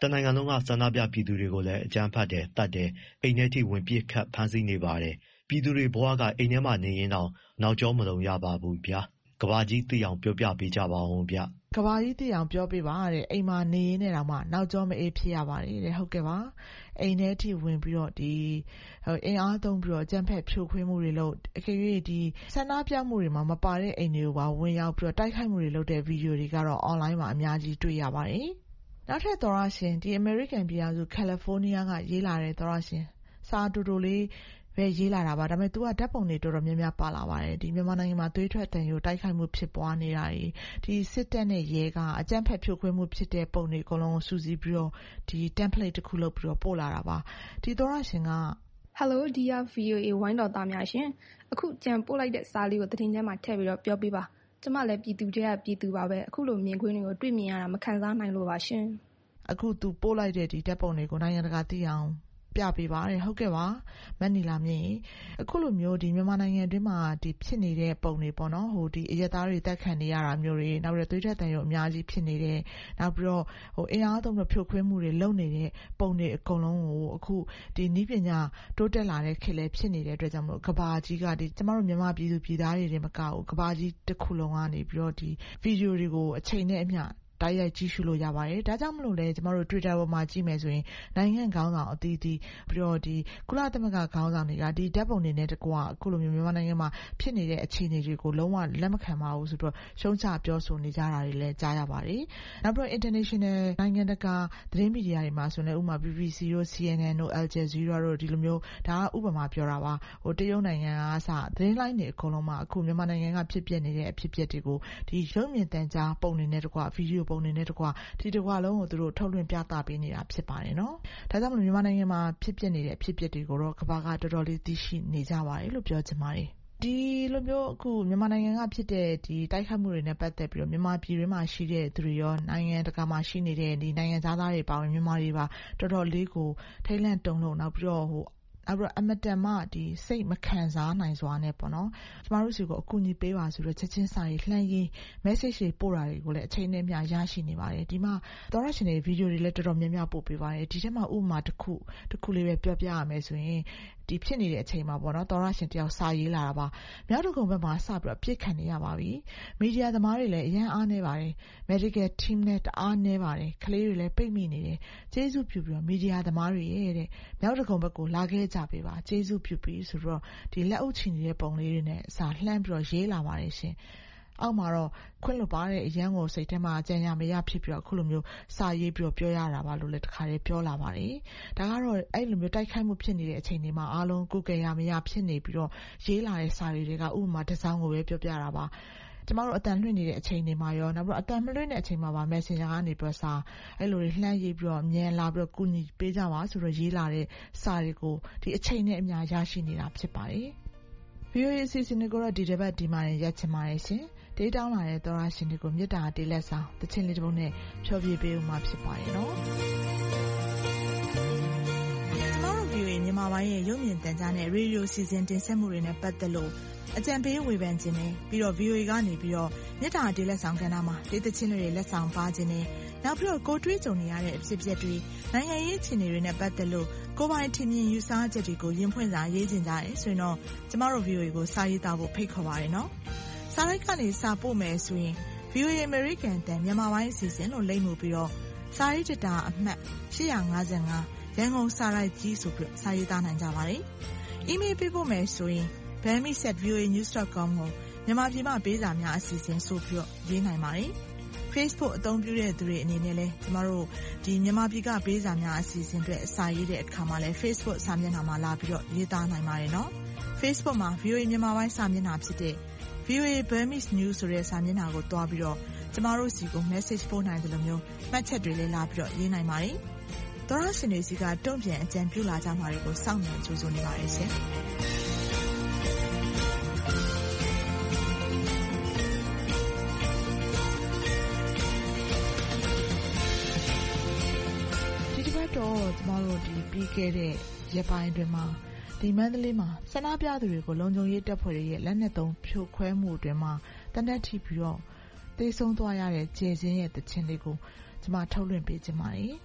တနိုင်ငံလုံးကဆန္ဒပြပြည်သူတွေကိုလည်းအကြမ်းဖက်တယ်၊သတ်တယ်၊အိမ်ထဲထိဝင်ပစ်ခတ်ဖမ်းဆီးနေပါတယ်။ပြည်သူတွေဘဝကအိမ်ထဲမှာနေရင်းတောင်နောက်ကျောမလုံရပါဘူးဗျာ။ကမ္ဘာကြီးသိအောင်ပြောပြပေးကြပါဦးဗျ။ကမ္ဘာကြီးသိအောင်ပြောပေးပါတဲ့အိမ်မှာနေရင်းနဲ့တောင်မှနောက်ကျောမအေးဖြစ်ရပါတယ်တဲ့ဟုတ်ကဲ့ပါ။အိမ်ထဲထိဝင်ပြီးတော့အင်အားသုံးပြီးတော့အကြမ်းဖက်ဖြိုခွင်းမှုတွေလုပ်အကယ်၍ဆန္ဒပြမှုတွေမှာမပါတဲ့အိမ်တွေကိုပါဝင်ရောက်ပြီးတော့တိုက်ခိုက်မှုတွေလုပ်တဲ့ဗီဒီယိုတွေကတော့ online မှာအများကြီးတွေ့ရပါတယ်။နောက်ထပ်သောတရှင်အမေရိကန်ပြည်ထောင်စုကယ်လီဖိုးနီးယားကရေးလာတဲ့သောတရှင်စာတူတူလေးပဲရေးလာတာပါဒါပေမဲ့သူကဓာတ်ပုံတွေတော်တော်များများပါလာပါတယ်မြန်မာနိုင်ငံမှာသွေးထွက်တန်ယိုတိုက်ခိုက်မှုဖြစ်ပွားနေတာတွေစစ်တပ်နဲ့ရဲကအကြမ်းဖက်ဖြိုခွင်းမှုဖြစ်တဲ့ပုံတွေအကုန်လုံးစုစည်းပြီးတော့template တစ်ခုလုပ်ပြီးတော့ပို့လာတာပါသောတရှင်က Hello dear VOA ဝိုင်းတော်သားများရှင်အခုကြံပို့လိုက်တဲ့စာလေးကိုသတင်းထဲမှာထည့်ပြီးတော့ပြောပြပါကျမလည်းပြည်သူတွေကပြည်သူပါပဲအခုလိုမြင်ကွင်းတွေကိုတွေ့မြင်ရတာမခံစားနိုင်လို့ပါရှင်အခုသူပို့လိုက်တဲ့ဓာတ်ပုံတွေကိုနိုင်ငံတကာသိအောင်ပြပေးပါတယ်ဟုတ်ကဲ့ပါမက်နီလာမြင့်အခုလိုမျိုးမြန်မာနိုင်ငံအတွင်းမှာဖြစ်နေတဲ့ပုံတွေပေါ့နော်အရက်သားတွေတက်ခံနေရတာမျိုးတွေနောက်ပြီးသွေးထွက်တန်ရုံအများကြီးဖြစ်နေတယ်နောက်ပြီးတော့အင်အားသုံးဖြိုခွင်းမှုတွေလုပ်နေတဲ့ပုံတွေအကုန်လုံးကိုအခုနည်းပညာတိုးတက်လာတဲ့ခေတ်လည်းဖြစ်နေတဲ့အတွက်ကြောင့်မို့ကဘာကြီးကကျမတို့မြန်မာပြည်သူပြည်သားတွေမကဘူးကဘာကြီးတစ်ခုလုံးကနေပြီးတော့ဗီဒီယိုတွေကိုအချိန်နဲ့အမျှတိုက်ရိုက်ကြည့်ရှုလို့ရပါတယ်ဒါကြောင့်မလို့လဲကျမတို့ Twitter ပေါ်မှာကြည့်မယ်ဆိုရင်နိုင်ငံခေါင်းဆောင်အသီးသီးပြီးတော့ကုလသမဂ္ဂခေါင်းဆောင်တွေကဓာတ်ပုံတွေနဲ့တကွအခုလိုမျိုးမြန်မာနိုင်ငံမှာဖြစ်နေတဲ့အခြေအနေတွေကိုလုံးဝလက်မခံပါဘူးဆိုတော့ရှုံချပြောဆိုနေကြတာတွေလည်းကြားရပါတယ်နောက်ပြီးတော့ international နိုင်ငံတကာသတင်းမီဒီယာတွေမှာဆိုရင်ဥပမာ BBC တို့ CNN တို့ Al Jazeera တို့ဒီလိုမျိုးဒါကဥပမာပြောတာပါတရုတ်နိုင်ငံကစသတင်းလိုင်းတွေအကုန်လုံးမှာအခုမြန်မာနိုင်ငံကဖြစ်ပျက်နေတဲ့အဖြစ်အပျက်တွေကိုရုပ်မြင်သံကြားပုံတွေနဲ့တကွဗီဒီယိုပုံတွေနဲ့တကွတကွလုံးကိုသူတို့ထုတ်လွှင့်ပြသပေးနေတာဖြစ်ပါတယ်နော်ဒါကြောင့်မလို့မြန်မာနိုင်ငံမှာဖြစ်ပျက်နေတဲ့အဖြစ်အပျက်တွေကိုတော့ကမ္ဘာကတော်တော်လေးသိရှိနေကြပါတယ်လို့ပြောချင်ပါတယ်ဒီလိုမျိုးအခုမြန်မာနိုင်ငံကဖြစ်တဲ့တိုက်ခိုက်မှုတွေနဲ့ပတ်သက်ပြီးတော့မြန်မာပြည်တွင်းမှာရှိတဲ့သူတွေရောနိုင်ငံတကာမှာရှိနေတဲ့နိုင်ငံသားတွေပါဝင်မြန်မာတွေပါတော်တော်လေးကိုထိတ်လန့်တုန်လှုပ်နောက်ပြီးတော့အမတန်မှစိတ်မခံစားနိုင်စွာနဲ့ပေါ့နော်ကျမတို့စီကိုအကူအညီပေးပါဆိုတော့ချက်ချင်းစာရေးလှမ်းရေး message တွေပို့တာတွေကိုလည်းအချိန်နဲ့မျှရရှိနေပါတယ်ဒီမှာသောရရှင်တွေဗီဒီယိုတွေလည်းတော်တော်များများပို့ပေးပါတယ်ဒီထဲမှာဥပမာတစ်ခုလေးပဲပြောပြရမယ်ဆိုရင်ဖြစ်နေတဲ့အချိန်မှာပေါ့နော်သောရရှင်တယောက်စာရေးလာတာပါမြောက်ဒဂုံဘက်မှာစပြီးတော့ပြစ်ခတ်နေရပါပြီမီဒီယာသမားတွေလည်းအရန်အားနေပါတယ် medical team နဲ့တအားနေပါတယ်ကလေးတွေလည်းပိတ်မိနေတယ်ကျေးဇူးပြုပြီးတော့မီဒီယာသမားတွေရဲ့တဲ့မြောက်ဒဂုံဘက်ကိုလာခဲ့ကြပေးပါကျေးဇူးပြုပြီးဆိုတော့လက်အုပ်ချီနေတဲ့ပုံလေးတွေနဲ့စာလှမ်းပြီးတော့ရေးလာပါတယ်ရှင်အောက်မှာတော့ခွင့်လွတ်ပါတဲ့အရန်ကိုစိတ်ထဲမှာအကြံရမရဖြစ်ပြီးတော့အခုလိုမျိုးစာရေးပြီးတော့ပြောရတာပါလို့လည်းတခါလေးပြောလာပါတယ်ဒါကတော့အဲ့လိုမျိုးတိုက်ခိုက်မှုဖြစ်နေတဲ့အချိန်တွေမှာအားလုံးကိုယ်ကြရမရဖြစ်နေပြီးတော့ရေးလာတဲ့စာတွေကဥပမာတစ်စောင်းကိုပဲပြောပြတာပါကျမတို့အတန်လွှင့်နေတဲ့အချိန်တွေမှာရောနောက်ပြီးအတန်မလွှင့်တဲ့အချိန်မှာပါ Messenger ကနေပြီးစာအဲ့လိုလှမ်းရေးပြီးတော့မြန်လာပြီးတော့ကူညီပေးကြပါဆိုတော့ရေးလာတဲ့စာတွေကိုအချိန်နဲ့အများရရှိနေတာဖြစ်ပါတယ် VOA အစီအစဉ်တွေကိုတော့ဒီတစ်ပတ်ဒီမှာရက်ချင်ပါတယ်ရှင်ဒေးတောင်းလာတဲ့သောရရှင်တွေကိုမြစ်တာတေးလက်ဆောင်တခြင်းလေးတစ်ပုဒ်နဲ့ဖြောပြပေးဦးမှာဖြစ်ပါတယ်နော်ကျမတို့ VOA မြန်မာပိုင်းရဲ့ရုပ်မြင်သံကြားနဲ့ရေဒီယိုစီစဉ်တင်ဆက်မှုတွေနဲ့ပတ်သက်လို့အကြံပေးဝေဖန်ခြင်းနဲ့ပြီးတော့ VOA ကနေပြီးတော့မြစ်တာတေးလက်ဆောင်ကဏ္ဍမှာဒေးသချင်းတွေလက်ဆောင်ပါခြင်းနဲ့နောက်ပြီးတော့ကိုတွေးကြုံနေရတဲ့အဖြစ်အပျက်တွေနိုင်ငံရေးအခြေအနေတွေနဲ့ပတ်သက်လို့ကိုပိုင်ထင်မြင်ယူဆချက်တွေကိုရင်ဖွင့်စာရေးခြင်းကြတယ်ဆိုရင်တော့ကျမတို့ VOA ကိုစာရေးသားဖို့ဖိတ်ခေါ်ပါတယ်နော်စာရိုက်ကနေစာပို့မယ်ဆိုရင် VOA American တန်မြန်မာပိုင်းအစီအစဉ်လို့လိမ့်မှုပြီးတော့စာရေးတတာအမှတ်855ရန်ကုန်စာရိုက်ကြီးဆိုပြီးစာရေးသားနိုင်ကြပါတယ်။ email ပေးဖို့မယ်ဆိုရင် bami@voanews.com ကိုမြန်မာပြည်မှာပေးစာများအစီအစဉ်ဆိုပြီးတော့ရေးနိုင်ပါတယ်။ Facebook အသုံးပြုတဲ့သူတွေအနေနဲ့လည်းကျမတို့မြန်မာပြည်ကပေးစာများအစီအစဉ်အတွက်စာရေးတဲ့အခါမှာလည်း Facebook စာမျက်နှာမှာလာပြီးတော့ရေးသားနိုင်ပါတယ်နော်။ Facebook မှာ VOA မြန်မာပိုင်းစာမျက်နှာဖြစ်တဲ့VOA Burmese News ဆိုတဲ့စာမျက်နှာကိုတွားပြီးတော့ကျမတို့စီကို message ပို့နိုင်တယ်လို့မျိုးမှတ်ချက်တွေလည်းလာပြီးတော့ရေးနိုင်ပါတယ်။သောရရှင်တွေစီကတုံ့ပြန်အကြံပြုလာကြမှာတွေကိုစောင့်မျှော်ကြိုးစိုးနေပါတယ်ရှင်။ဒီတစ်ပတ်တော့ကျမတို့ပြီးခဲ့တဲ့ရက်ပိုင်းအတွင်းမှာမန္တလေးမှာဆန္ဒပြသူတွေကိုလုံခြုံရေးတပ်ဖွဲ့တွေရဲ့လက်နက်သုံးဖြိုခွဲမှုအတွင်းမှာတနက်ထိပြီးတော့သေဆုံးသွားရတဲ့ကျေစင်းရဲ့တခြင်းလေးကိုကျွန်မထုတ်လွှင့်ပေးခြင်းပါတယ်။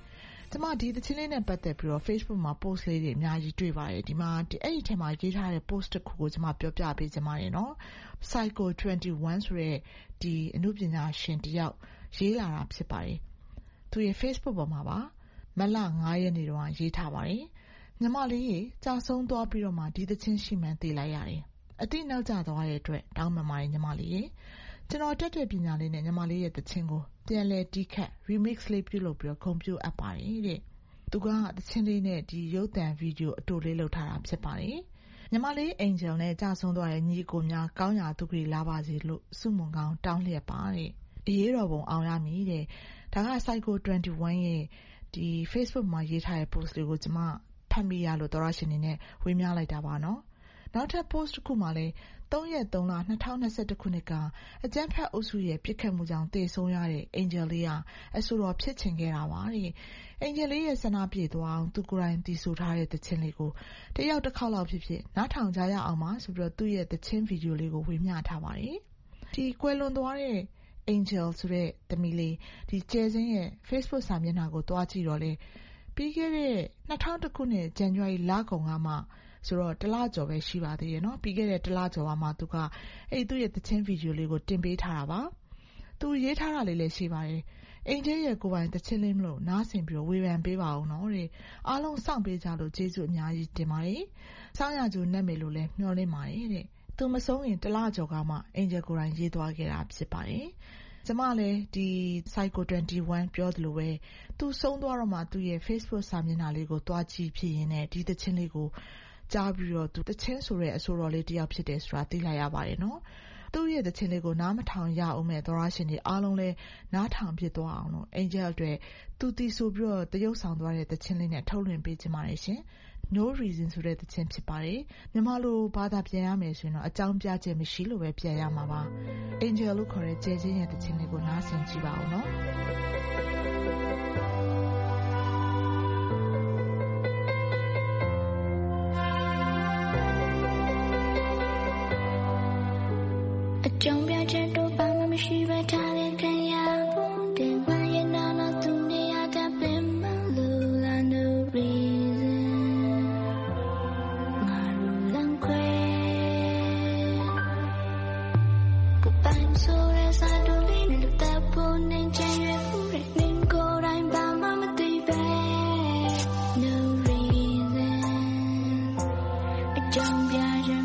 ကျမဒီသချင်းလေးနဲ့ပတ်သက်ပြီးတော့ Facebook မှာ post လေးတွေအများကြီးတွေ့ပါတယ်ဒီမှာအဲ့ဒီထဲမှာရေးထားတဲ့ post တစ်ခုကိုကျမပြောပြပေးချင်ပါတယ်နော် Psycho 21 ဆိုတဲ့ဒီအမှုပညာရှင်တယောက်ရေးလာတာဖြစ်ပါတယ်သူရဲ့ Facebook ပေါ်မှာပါမတ်လ9 ရက်နေ့တုန်းကရေးထားပါတယ်ညီမလေးရေကြာဆုံးသွားပြီးတော့မှဒီသချင်းရှိမှန်းသိလိုက်ရတယ်အတိနောက်ကျသွားတဲ့အတွက်တောင်းပန်ပါတယ်ညီမလေးရေကျွန်တော်တက်တဲ့ပညာလေးနဲ့ညီမလေးရဲ့သချင်းကိုပြန်လဲတီးခတ် remix လေးပြုလုပ်ပြီးတော့ဂုဏ်ပြုအပ်ပါတယ်တဲ့သူကသချင်းလေးနဲ့ဒီရုပ်သံဗီဒီယိုအတူလေးလုပ်ထားတာဖြစ်ပါတယ်ညီမလေး Angel နဲ့ကြာဆုံးသွားတဲ့ညီကိုများကောင်းရာသူကြီးလာပါစေလို့ဆုမွန်ကောင်းတောင်းလျက်ပါတဲ့အရေးတော်ပုံအောင်ရမည်တဲ့ဒါက Psycho 21ရဲ့ဒီ Facebook မှာရေးထားတဲ့ post လေးကိုကျမဖတ်မိရလို့သောရရှင်နေနဲ့ဝေမျှလိုက်တာပါနော်နောက်ထပ် post တစ်ခုမှာလည်း3 ရက် 3 လ 2021 ခုနှစ်ကအကြမ်းဖက်အုပ်စုရဲ့ပြစ်ခတ်မှုကြောင့်တေဆုံးရတဲ့ Angel လေးကအဆိုတော်ဖြစ်ချင်ခဲ့တာပါတဲ့ Angel လေးရဲ့ဆန္ဒပြည့်သွားအောင်သူကိုယ်တိုင်တည်ဆိုထားတဲ့သချင်းလေးကိုတယောက်တစ်ခေါက်လောက်ဖြစ်ဖြစ်နားထောင်ကြရအောင်ပါဆိုပြီးတော့သူ့ရဲ့သချင်းဗီဒီယိုလေးကိုဝေမျှထားပါတယ်ဒီကွယ်လွန်သွားတဲ့ Angel ဆိုတဲ့သမီးလေးဒီကျဲစင်းရဲ့ Facebook စာမျက်နှာကိုတွားကြည့်တော့လေပြီးခဲ့တဲ့2001ခုနှစ် January လကုန်ကမှဆိုတော့တလကျော်ပဲရှိပါသေးတယ်နော်ပြီးခဲ့တဲ့တလကျော်ကမှသူကအဲ့သူ့ရဲ့သချင်းဗီဒီယိုလေးကိုတင်ပေးထားတာပါသူရေးထားတာလေးလည်းရှိပါတယ်အင်ဂျယ်ရဲ့ကိုယ်ပိုင်သချင်းလေးမလို့နားဆင်ပြီးတော့ဝေဖန်ပေးပါအောင်နော်တဲ့အားလုံးစောင့်ပေးကြလို့ကျေးဇူးအများကြီးတင်ပါတယ်စောင့်ရကြနတ်မေလို့လည်းမျှော်လင့်ပါတယ်တဲ့သူမဆုံးရင်တလကျော်ကမှအင်ဂျယ်ကိုယ်တိုင်ရေးသွားခဲ့တာဖြစ်ပါတယ်ကျမလည်းဒီ Psycho 21ပြောသလိုပဲသူဆုံးသွားတော့မှသူ့ရဲ့ Facebook စာမျက်နှာလေးကိုတွားကြည့်ဖြစ်ရင်းနဲ့ဒီသချင်းလေးကိုကြားပြီးတော့သူသချင်းဆိုတဲ့အဆိုတော်လေးတယောက်ဖြစ်တယ်ဆိုတာသိလိုက်ရပါတယ်နော်သူ့ရဲ့သချင်းလေးကိုနားမထောင်ရအောင်မဲ့သောရရှင်တွေအားလုံးလည်းနားထောင်ဖြစ်သွားအောင်လို့ Angel အတွက်သူတည်ဆိုပြီးတော့တရုပ်ဆောင်သွားတဲ့သချင်းလေးနဲ့ထုတ်လွှင့်ပေးချင်ပါတယ်ရှင် No Reason ဆိုတဲ့သချင်းဖြစ်ပါတယ်မြန်မာလိုဘာသာပြန်ရမယ်ဆိုရင်တော့အကြောင်းပြချက်မရှိလို့ပဲပြန်ရမှာပါ Angel လို့ခေါ်တဲ့ကျဲချင်းရဲ့သချင်းလေးကိုနားဆင်ကြည့်ပါဦးနော်ကြောင်ပြချက်တော့ဘာမှမရှိပဲထားတဲ့ခံရဖို့တင်မှရဲ့နာနာသူနေရတဲ့ပင်မလို့ No reason ငါတို့လမ်းခွဲကိုပန်းဆိုရစားတို့လေးနဲ့တပ်ဖို့နေချင်ရဖို့တဲ့မင်းကိုယ်တိုင်ဘာမှမသိပဲ No reason အကြောင်ပြချက်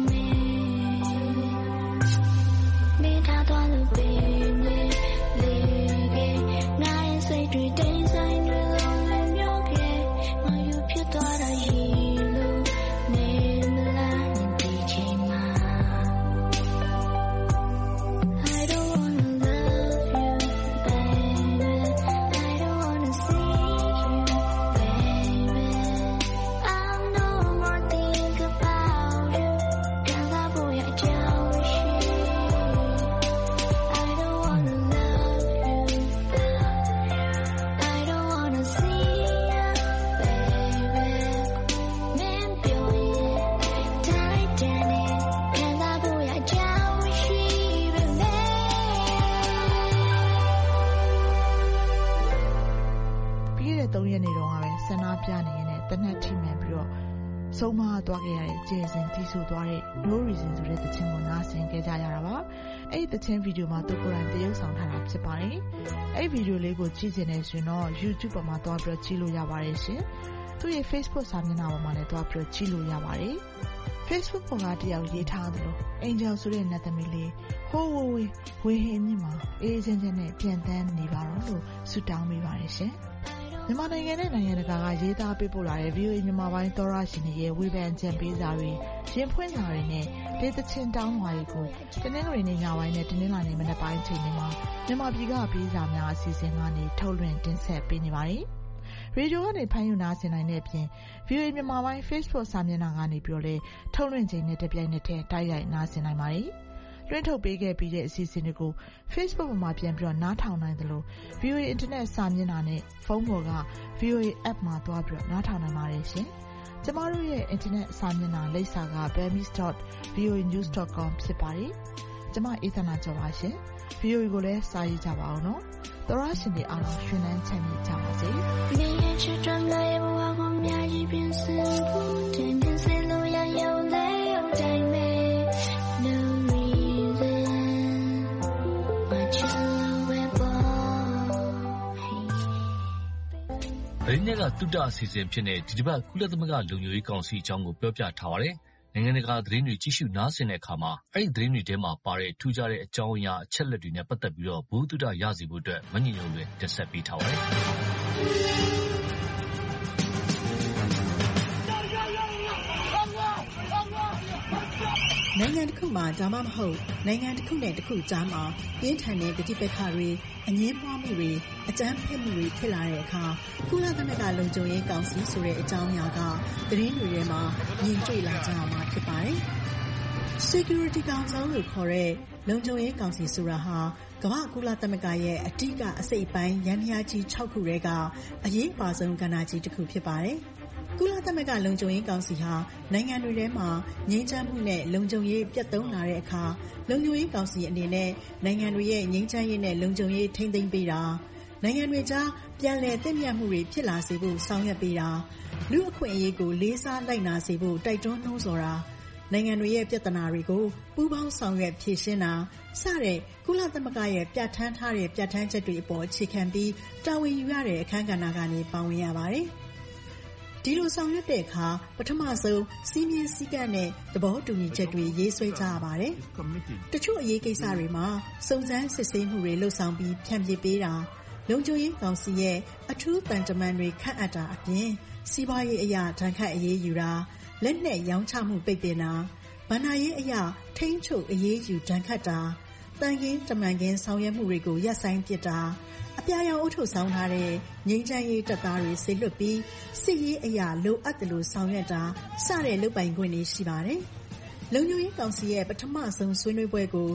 ဆုံးမသွားခဲ့ရတဲ့ကျဲစင်တီးဆိုသွားတဲ့ No Reason ဆိုတဲ့သချင်းကိုနားဆင်ခဲ့ကြရတာပါအဲ့ဒီသချင်းဗီဒီယိုမှာသူကိုယ်တိုင်တရုပ်ဆောင်ထားတာဖြစ်ပါတယ်အဲ့ဒီဗီဒီယိုလေးကိုကြည့်နေဆိုရင်တော့ YouTube ပေါ်မှာသွားပြီးကြည့်လို့ရပါတယ်ရှင်သူ့ရဲ့ Facebook စာမျက်နှာပေါ်မှာလည်းသွားပြီးကြည့်လို့ရပါတယ် Facebook ပေါ်ကတယောက်ရေးထားသလို Angel ဆိုတဲ့နတ်သမီးလေးဟိုးဝေဟင်းမြင့်မှာအေးချင်းချင်းနဲ့ပြန်တန်းနေပါတော့လို့ဆုတောင်းပေးပါတယ်ရှင်မြန်မာနိုင်ငံနဲ့နိုင်ငံတကာကရေးသားပေးပို့လာတဲ့ VOA မြန်မာပိုင်းသောရရှင်တွေရဲ့ဝေဖန်ကြံပေးစာတွေရင်ဖွင့်စာတွေနဲ့ဒေသချင်းတောင်းဝါတွေကိုတနင်္ဂနွေနေ့ညပိုင်းနဲ့တနင်္လာနေ့မနက်ပိုင်းချိန်တွေမှာမြန်မာပြည်ကပေးစာများအစီအစဉ်ကနေထုတ်လွှင့်တင်ဆက်ပေးနေပါတယ်။ရေဒီယိုကနေဖမ်းယူနားဆင်နိုင်တဲ့အပြင် VOA မြန်မာပိုင်း Facebook စာမျက်နှာကနေပြီးတော့ထုတ်လွှင့်ချိန်နဲ့တပြိုင်နက်တည်းတိုက်ရိုက်နားဆင်နိုင်ပါတယ်။လွှင့်ထုတ်ပေးခဲ့ပြီးတဲ့အစီအစဉ်တွေကို Facebook ပေါ်မှာပြန်ပြီးတော့နားထောင်နိုင်သလို VOA Internet စာမျက်နှာနဲ့ဖုန်းပေါ်က VOA App မှာသွားပြီးတော့နားထောင်နိုင်ပါတယ်ရှင်။ကျမတို့ရဲ့ Internet စာမျက်နှာလိပ်စာက burmese.voanews.com ဖြစ်ပါတယ်။ကျမအေးသနာကျော်ပါရှင်။ VOA ကိုလည်းစာရေးကြပါအောင်နော်။သောရရှင်တွေအားလုံးရွှင်လန်းချမ်းမြေ့ကြပါစေသတင်းတွေကတုတ္တအစီအစဉ်ဖြစ်တဲ့ဒီတစ်ပတ်ကုလသမဂ္ဂလုံခြုံရေးကောင်စီအကြောင်းကိုပြောပြထားပါတယ်။နိုင်ငံတကာသတင်းတွေကြည့်ရှုနားဆင်တဲ့အခါမှာအဲ့ဒီသတင်းတွေထဲမှာပါတဲ့ထူးခြားတဲ့အကြောင်းအရာအချက်လက်တွေနဲ့ပတ်သက်ပြီးတော့ဘုသူတ္တရစီဖို့အတွက်မညင်ညုံတွေတင်ဆက်ပေးထားပါတယ်။နိုင်ငံတစ်ခုမှာဒါမှမဟုတ်နိုင်ငံတစ်ခုနဲ့တစ်ခုကြားမှာပြင်းထန်တဲ့ပဋိပက္ခတွေအငြင်းပွားမှုတွေအကြမ်းဖက်မှုတွေဖြစ်လာတဲ့အခါကုလသမဂ္ဂလုံခြုံရေးကောင်စီဆိုတဲ့အကြောင်းအရာကသတင်းတွေထဲမှာမြင်တွေ့လာကြရမှာဖြစ်ပါတယ်။ Security Council လို့ခေါ်တဲ့လုံခြုံရေးကောင်စီဆိုတာဟာကမ္ဘာကုလသမဂ္ဂရဲ့အဓိကအစိတ်အပိုင်းယန္တရားကြီး6ခုထဲကအရေးပါဆုံးကဏ္ဍကြီးတစ်ခုဖြစ်ပါတယ်။ကုလသမဂ္ဂလုံခြုံရေးကောင်စီဟာနိုင်ငံတွေထဲမှာငြိမ်းချမ်းမှုနဲ့လုံခြုံရေးပြတ်သုံးလာတဲ့အခါလုံခြုံရေးကောင်စီအနေနဲ့နိုင်ငံတွေရဲ့ငြိမ်းချမ်းရေးနဲ့လုံခြုံရေးထိန်းသိမ်းပေးတာနိုင်ငံတွေကြားပြန်လည်သင့်မြတ်မှုတွေဖြစ်လာစေဖို့ဆောင်ရွက်ပေးတာလူအခွင့်အရေးကိုလေးစားလိုက်နာစေဖို့တိုက်တွန်းနှိုးဆော်တာနိုင်ငံတွေရဲ့ပြဿနာတွေကိုပူးပေါင်းဆောင်ရွက်ဖြေရှင်းတာစတဲ့ကုလသမဂ္ဂရဲ့ပြဋ္ဌာန်းထားတဲ့ပြဋ္ဌာန်းချက်တွေအပေါ်အခြေခံပြီးတာဝန်ယူရတဲ့အခန်းကဏ္ဍကနေပါဝင်ရပါတယ်။ဒီလိုဆောင်ရွက်တဲ့အခါပထမဆုံးစီးမြင်စည်းကမ်းနဲ့သဘောတူညီချက်တွေရေးဆွဲကြရပါတယ်။တချို့အရေးကိစ္စတွေမှာစုံစမ်းစစ်ဆေးမှုတွေလှုပ်ဆောင်ပြီးဖြန့်ပြပေးတာလုံခြုံရေးကောင်စီရဲ့အထူးတန်တမန်တွေခန့်အပ်တာအပြင်စီးပွားရေးအရာဒဏ်ခတ်အရေးယူတာလက်နက်ရောင်းချမှုပိတ်ပင်တာဗဏ္ဍာရေးအရာထိန်းချုပ်အရေးယူဒဏ်ခတ်တာတန်ခင်းတမန်ခင်းဆောင်ရွက်မှုတွေကိုရပ်ဆိုင်းပစ်တာအပြာရောင်အုပ်ချုပ်ဆောင်ထားတဲ့ငြိမ်းချမ်းရေးတပ်သားတွေဆေလွတ်ပြီးစစ်ရေးအရာလိုအပ်တယ်လို့ဆောင်ရွက်တာစတဲ့လုပ်ပိုင်ခွင့်တွေရှိပါတယ်။လုံခြုံရေးကောင်စီရဲ့ပထမဆုံးဆွေးနွေးပွဲကို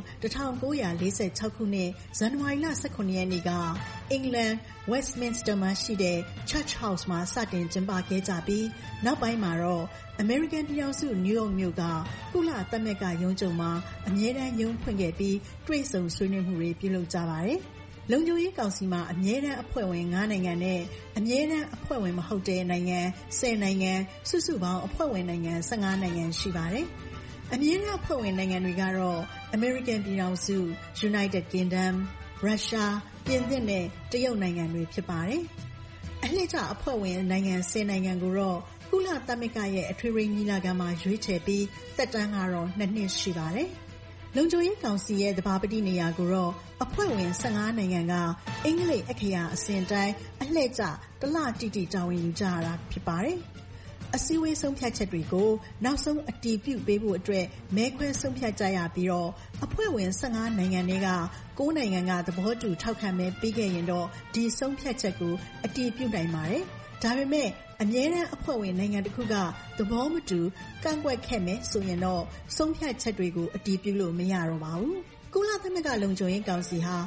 1946ခုနှစ်ဇန်နဝါရီလ18ရက်နေ့ကအင်္ဂလန် Westminster မှာရှိတဲ့ Church House မှာစတင်ကျင်းပခဲ့ကြပြီးနောက်ပိုင်းမှာတော့ American ပြည်ထောင်စုနယူးယောက်မြို့ကကုလသမဂ္ဂရုံးချုပ်မှာအမြဲတမ်းရုံးဖွင့်ခဲ့ပြီးတွေ့ဆုံဆွေးနွေးမှုတွေပြုလုပ်ကြပါတယ်။လုံခြုံရေးကောင်စီမှာအမြဲတမ်းအဖွဲ့ဝင်9နိုင်ငံနဲ့အမြဲတမ်းအဖွဲ့ဝင်မဟုတ်တဲ့နိုင်ငံ10နိုင်ငံစုစုပေါင်းအဖွဲ့ဝင်နိုင်ငံ15နိုင်ငံရှိပါတယ်။အမြဲတမ်းအဖွဲ့ဝင်နိုင်ငံတွေကတော့ American ပြည်ထောင်စု United Kingdom, Russia, ပြင်သစ်နဲ့တရုတ်နိုင်ငံတွေဖြစ်ပါတယ်။အလှည့်ကျအဖွဲ့ဝင်နိုင်ငံ10နိုင်ငံကိုတော့ကုလသမဂ္ဂရဲ့အထွေထွေညီလာခံမှာရွေးချယ်ပြီးသက်တမ်းကတော့2နှစ်ရှိပါတယ်။လုံခြုံရေးကောင်စီရဲ့သဘာပတိနေရာကိုတော့အဖွဲ့ဝင်15နိုင်ငံကအင်္ဂလိပ်အခရာအစဉ်တိုင်းအလှည့်ကျတစ်လတိတိတာဝန်ယူကြရတာဖြစ်ပါတယ်။အစည်းအဝေးဆုံးဖြတ်ချက်တွေကိုနောက်ဆုံးအတည်ပြုပေးဖို့အတွက်မဲခွဲဆုံးဖြတ်ကြရပြီးတော့အဖွဲ့ဝင်15နိုင်ငံတွေက9နိုင်ငံကသဘောတူထောက်ခံမဲပေးခဲ့ရင်တော့ဒီဆုံးဖြတ်ချက်ကိုအတည်ပြုနိုင်ပါတယ်။ဒါပေမဲ့အမြဲတမ်းအဖွဲ့ဝင်နိုင်ငံတစ်ခုကသဘောမတူကန့်ကွက်ခဲ့မယ်ဆိုရင်တော့ဆုံးဖြတ်ချက်တွေကိုအတည်ပြုလို့မရတော့ပါဘူး။ကုလသမဂ္ဂလုံခြုံရေးကောင်စီဟာ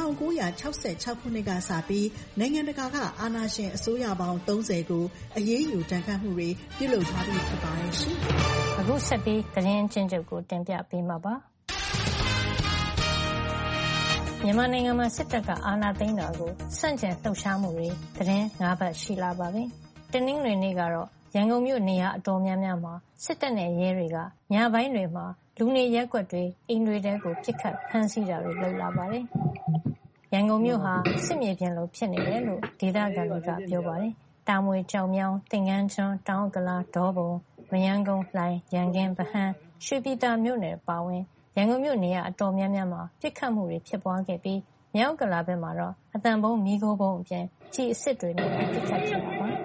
1966ခုနှစ်ကစပြီးနိုင်ငံတကာကအာဏာရှင်အစိုးရပေါင်း30ကိုအရေးယူဒဏ်ခတ်မှုတွေပြုလုပ်ထားပြီးဖြစ်ပါတယ်ရှင်။အခုဆက်ပြီးသတင်းချင်းချုပ်ကိုတင်ပြပေးမှာပါ။မြန်မာနိုင်ငံမှာစစ်တပ်ကအာဏာသိမ်းတာကိုစန့်ကျင်လှုပ်ရှားမှုတွေသတင်း5ပတ်ရှိလာပါပြီ။တနင်္ဂနွေနေ့ကတော့ရန်ကုန်မြို့နေရာအတော်များများမှာစစ်တပ်နဲ့ရဲတွေကညပိုင်းတွေမှာလူနေရပ်ကွက်တွေအိမ်တွေတဲကိုပစ်ခတ်ဖမ်းဆီးတာတွေလုပ်လာပါတယ်။ရန်ကုန်မြို့ဟာစစ်မြေပြင်လိုဖြစ်နေတယ်လို့ဒေသခံတွေကပြောပါတယ်။တာမွေကြောင်မြောင်းသင်္ကန်းကျွန်းတောင်ကလာဒေါပုံမရမ်းကုန်းလှိုင်ရန်ကင်းဗဟန်းရွှေပြည်သာမြို့နယ်ပါဝင်ရန်ကုန်မြို့နေရာအတော်များများမှာပစ်ခတ်မှုတွေဖြစ်ပွားခဲ့ပြီးမြောက်ကလာဘက်မှာတော့အတန်ဘုံမီးခိုးဘုံအပြင်ကြည်အစ်စ်တွေနဲ့ပစ်ခတ်ကြတာပါ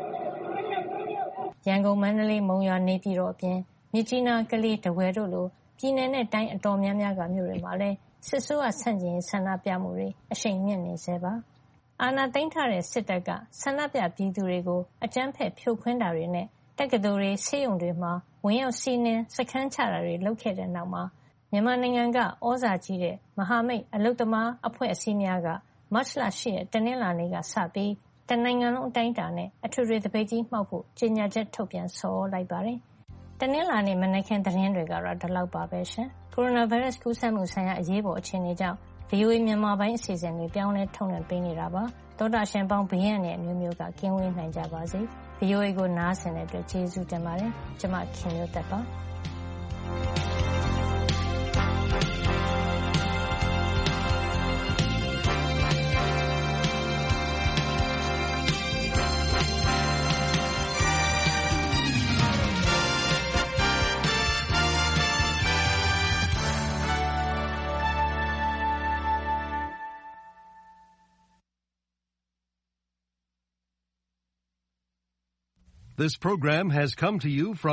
။ရန်ကုန်မန္တလေးမုံရွာနေပြည်တော်အပြင်မြစ်ကြီးနားကလေးတဝယ်တို့လိုပြည်내နဲ့တိုင်းအတော်များများကမြို့တွေမှာလည်းစစ်ဆိုးကဆန့်ကျင်ဆန္ဒပြမှုတွေအရှိန်မြင့်နေဆဲပါ။အာဏာသိမ်းထားတဲ့စစ်တပ်ကဆန္ဒပြပြည်သူတွေကိုအကြမ်းဖက်ဖြိုခွင်းတာတွေနဲ့တက္ကသိုလ်တွေဆေးရုံတွေမှာဝင်ရောက်စီးနင်းစခန်းချတာတွေလုပ်ခဲ့တဲ့နောက်မှာမြန်မာနိုင်ငံကဩဇာကြီးတဲ့မဟာမိတ်အလုတ္တမအဖွဲ့အစည်းများကမတ်လ10ရက်တနင်္လာနေ့ကစပြီးတနိုင်ငံလုံးအတိုင်းအတာနဲ့အထွေထွေသပိတ်ကြီးမှောက်ဖို့ကြေညာချက်ထုတ်ပြန်ဆော်လိုက်ပါတယ်။တနင်္လာနေ့မနက်ခင်းသတင်းတွေကတော့ဒီလောက်ပါပဲရှင်။ကိုရိုနာဗိုင်းရပ်စ်ကူးစက်မှုဆိုင်ရာအရေးပေါ်အခြေအနေကြောင့် VOA မြန်မာပိုင်းအစီအစဉ်တွေပြောင်းလဲထုတ်လွှင့်ပေးနေတာပါသောတာရှင်ပေါင်းဘေးရန်နဲ့အမျိုးမျိုးကကင်းဝေးနိုင်ကြပါစေ VOA ကိုနားဆင်တဲ့အတွက်ကျေးဇူးတင်ပါတယ်ကျွန်မခင်မျိုးသက်ပါ This program has come to you from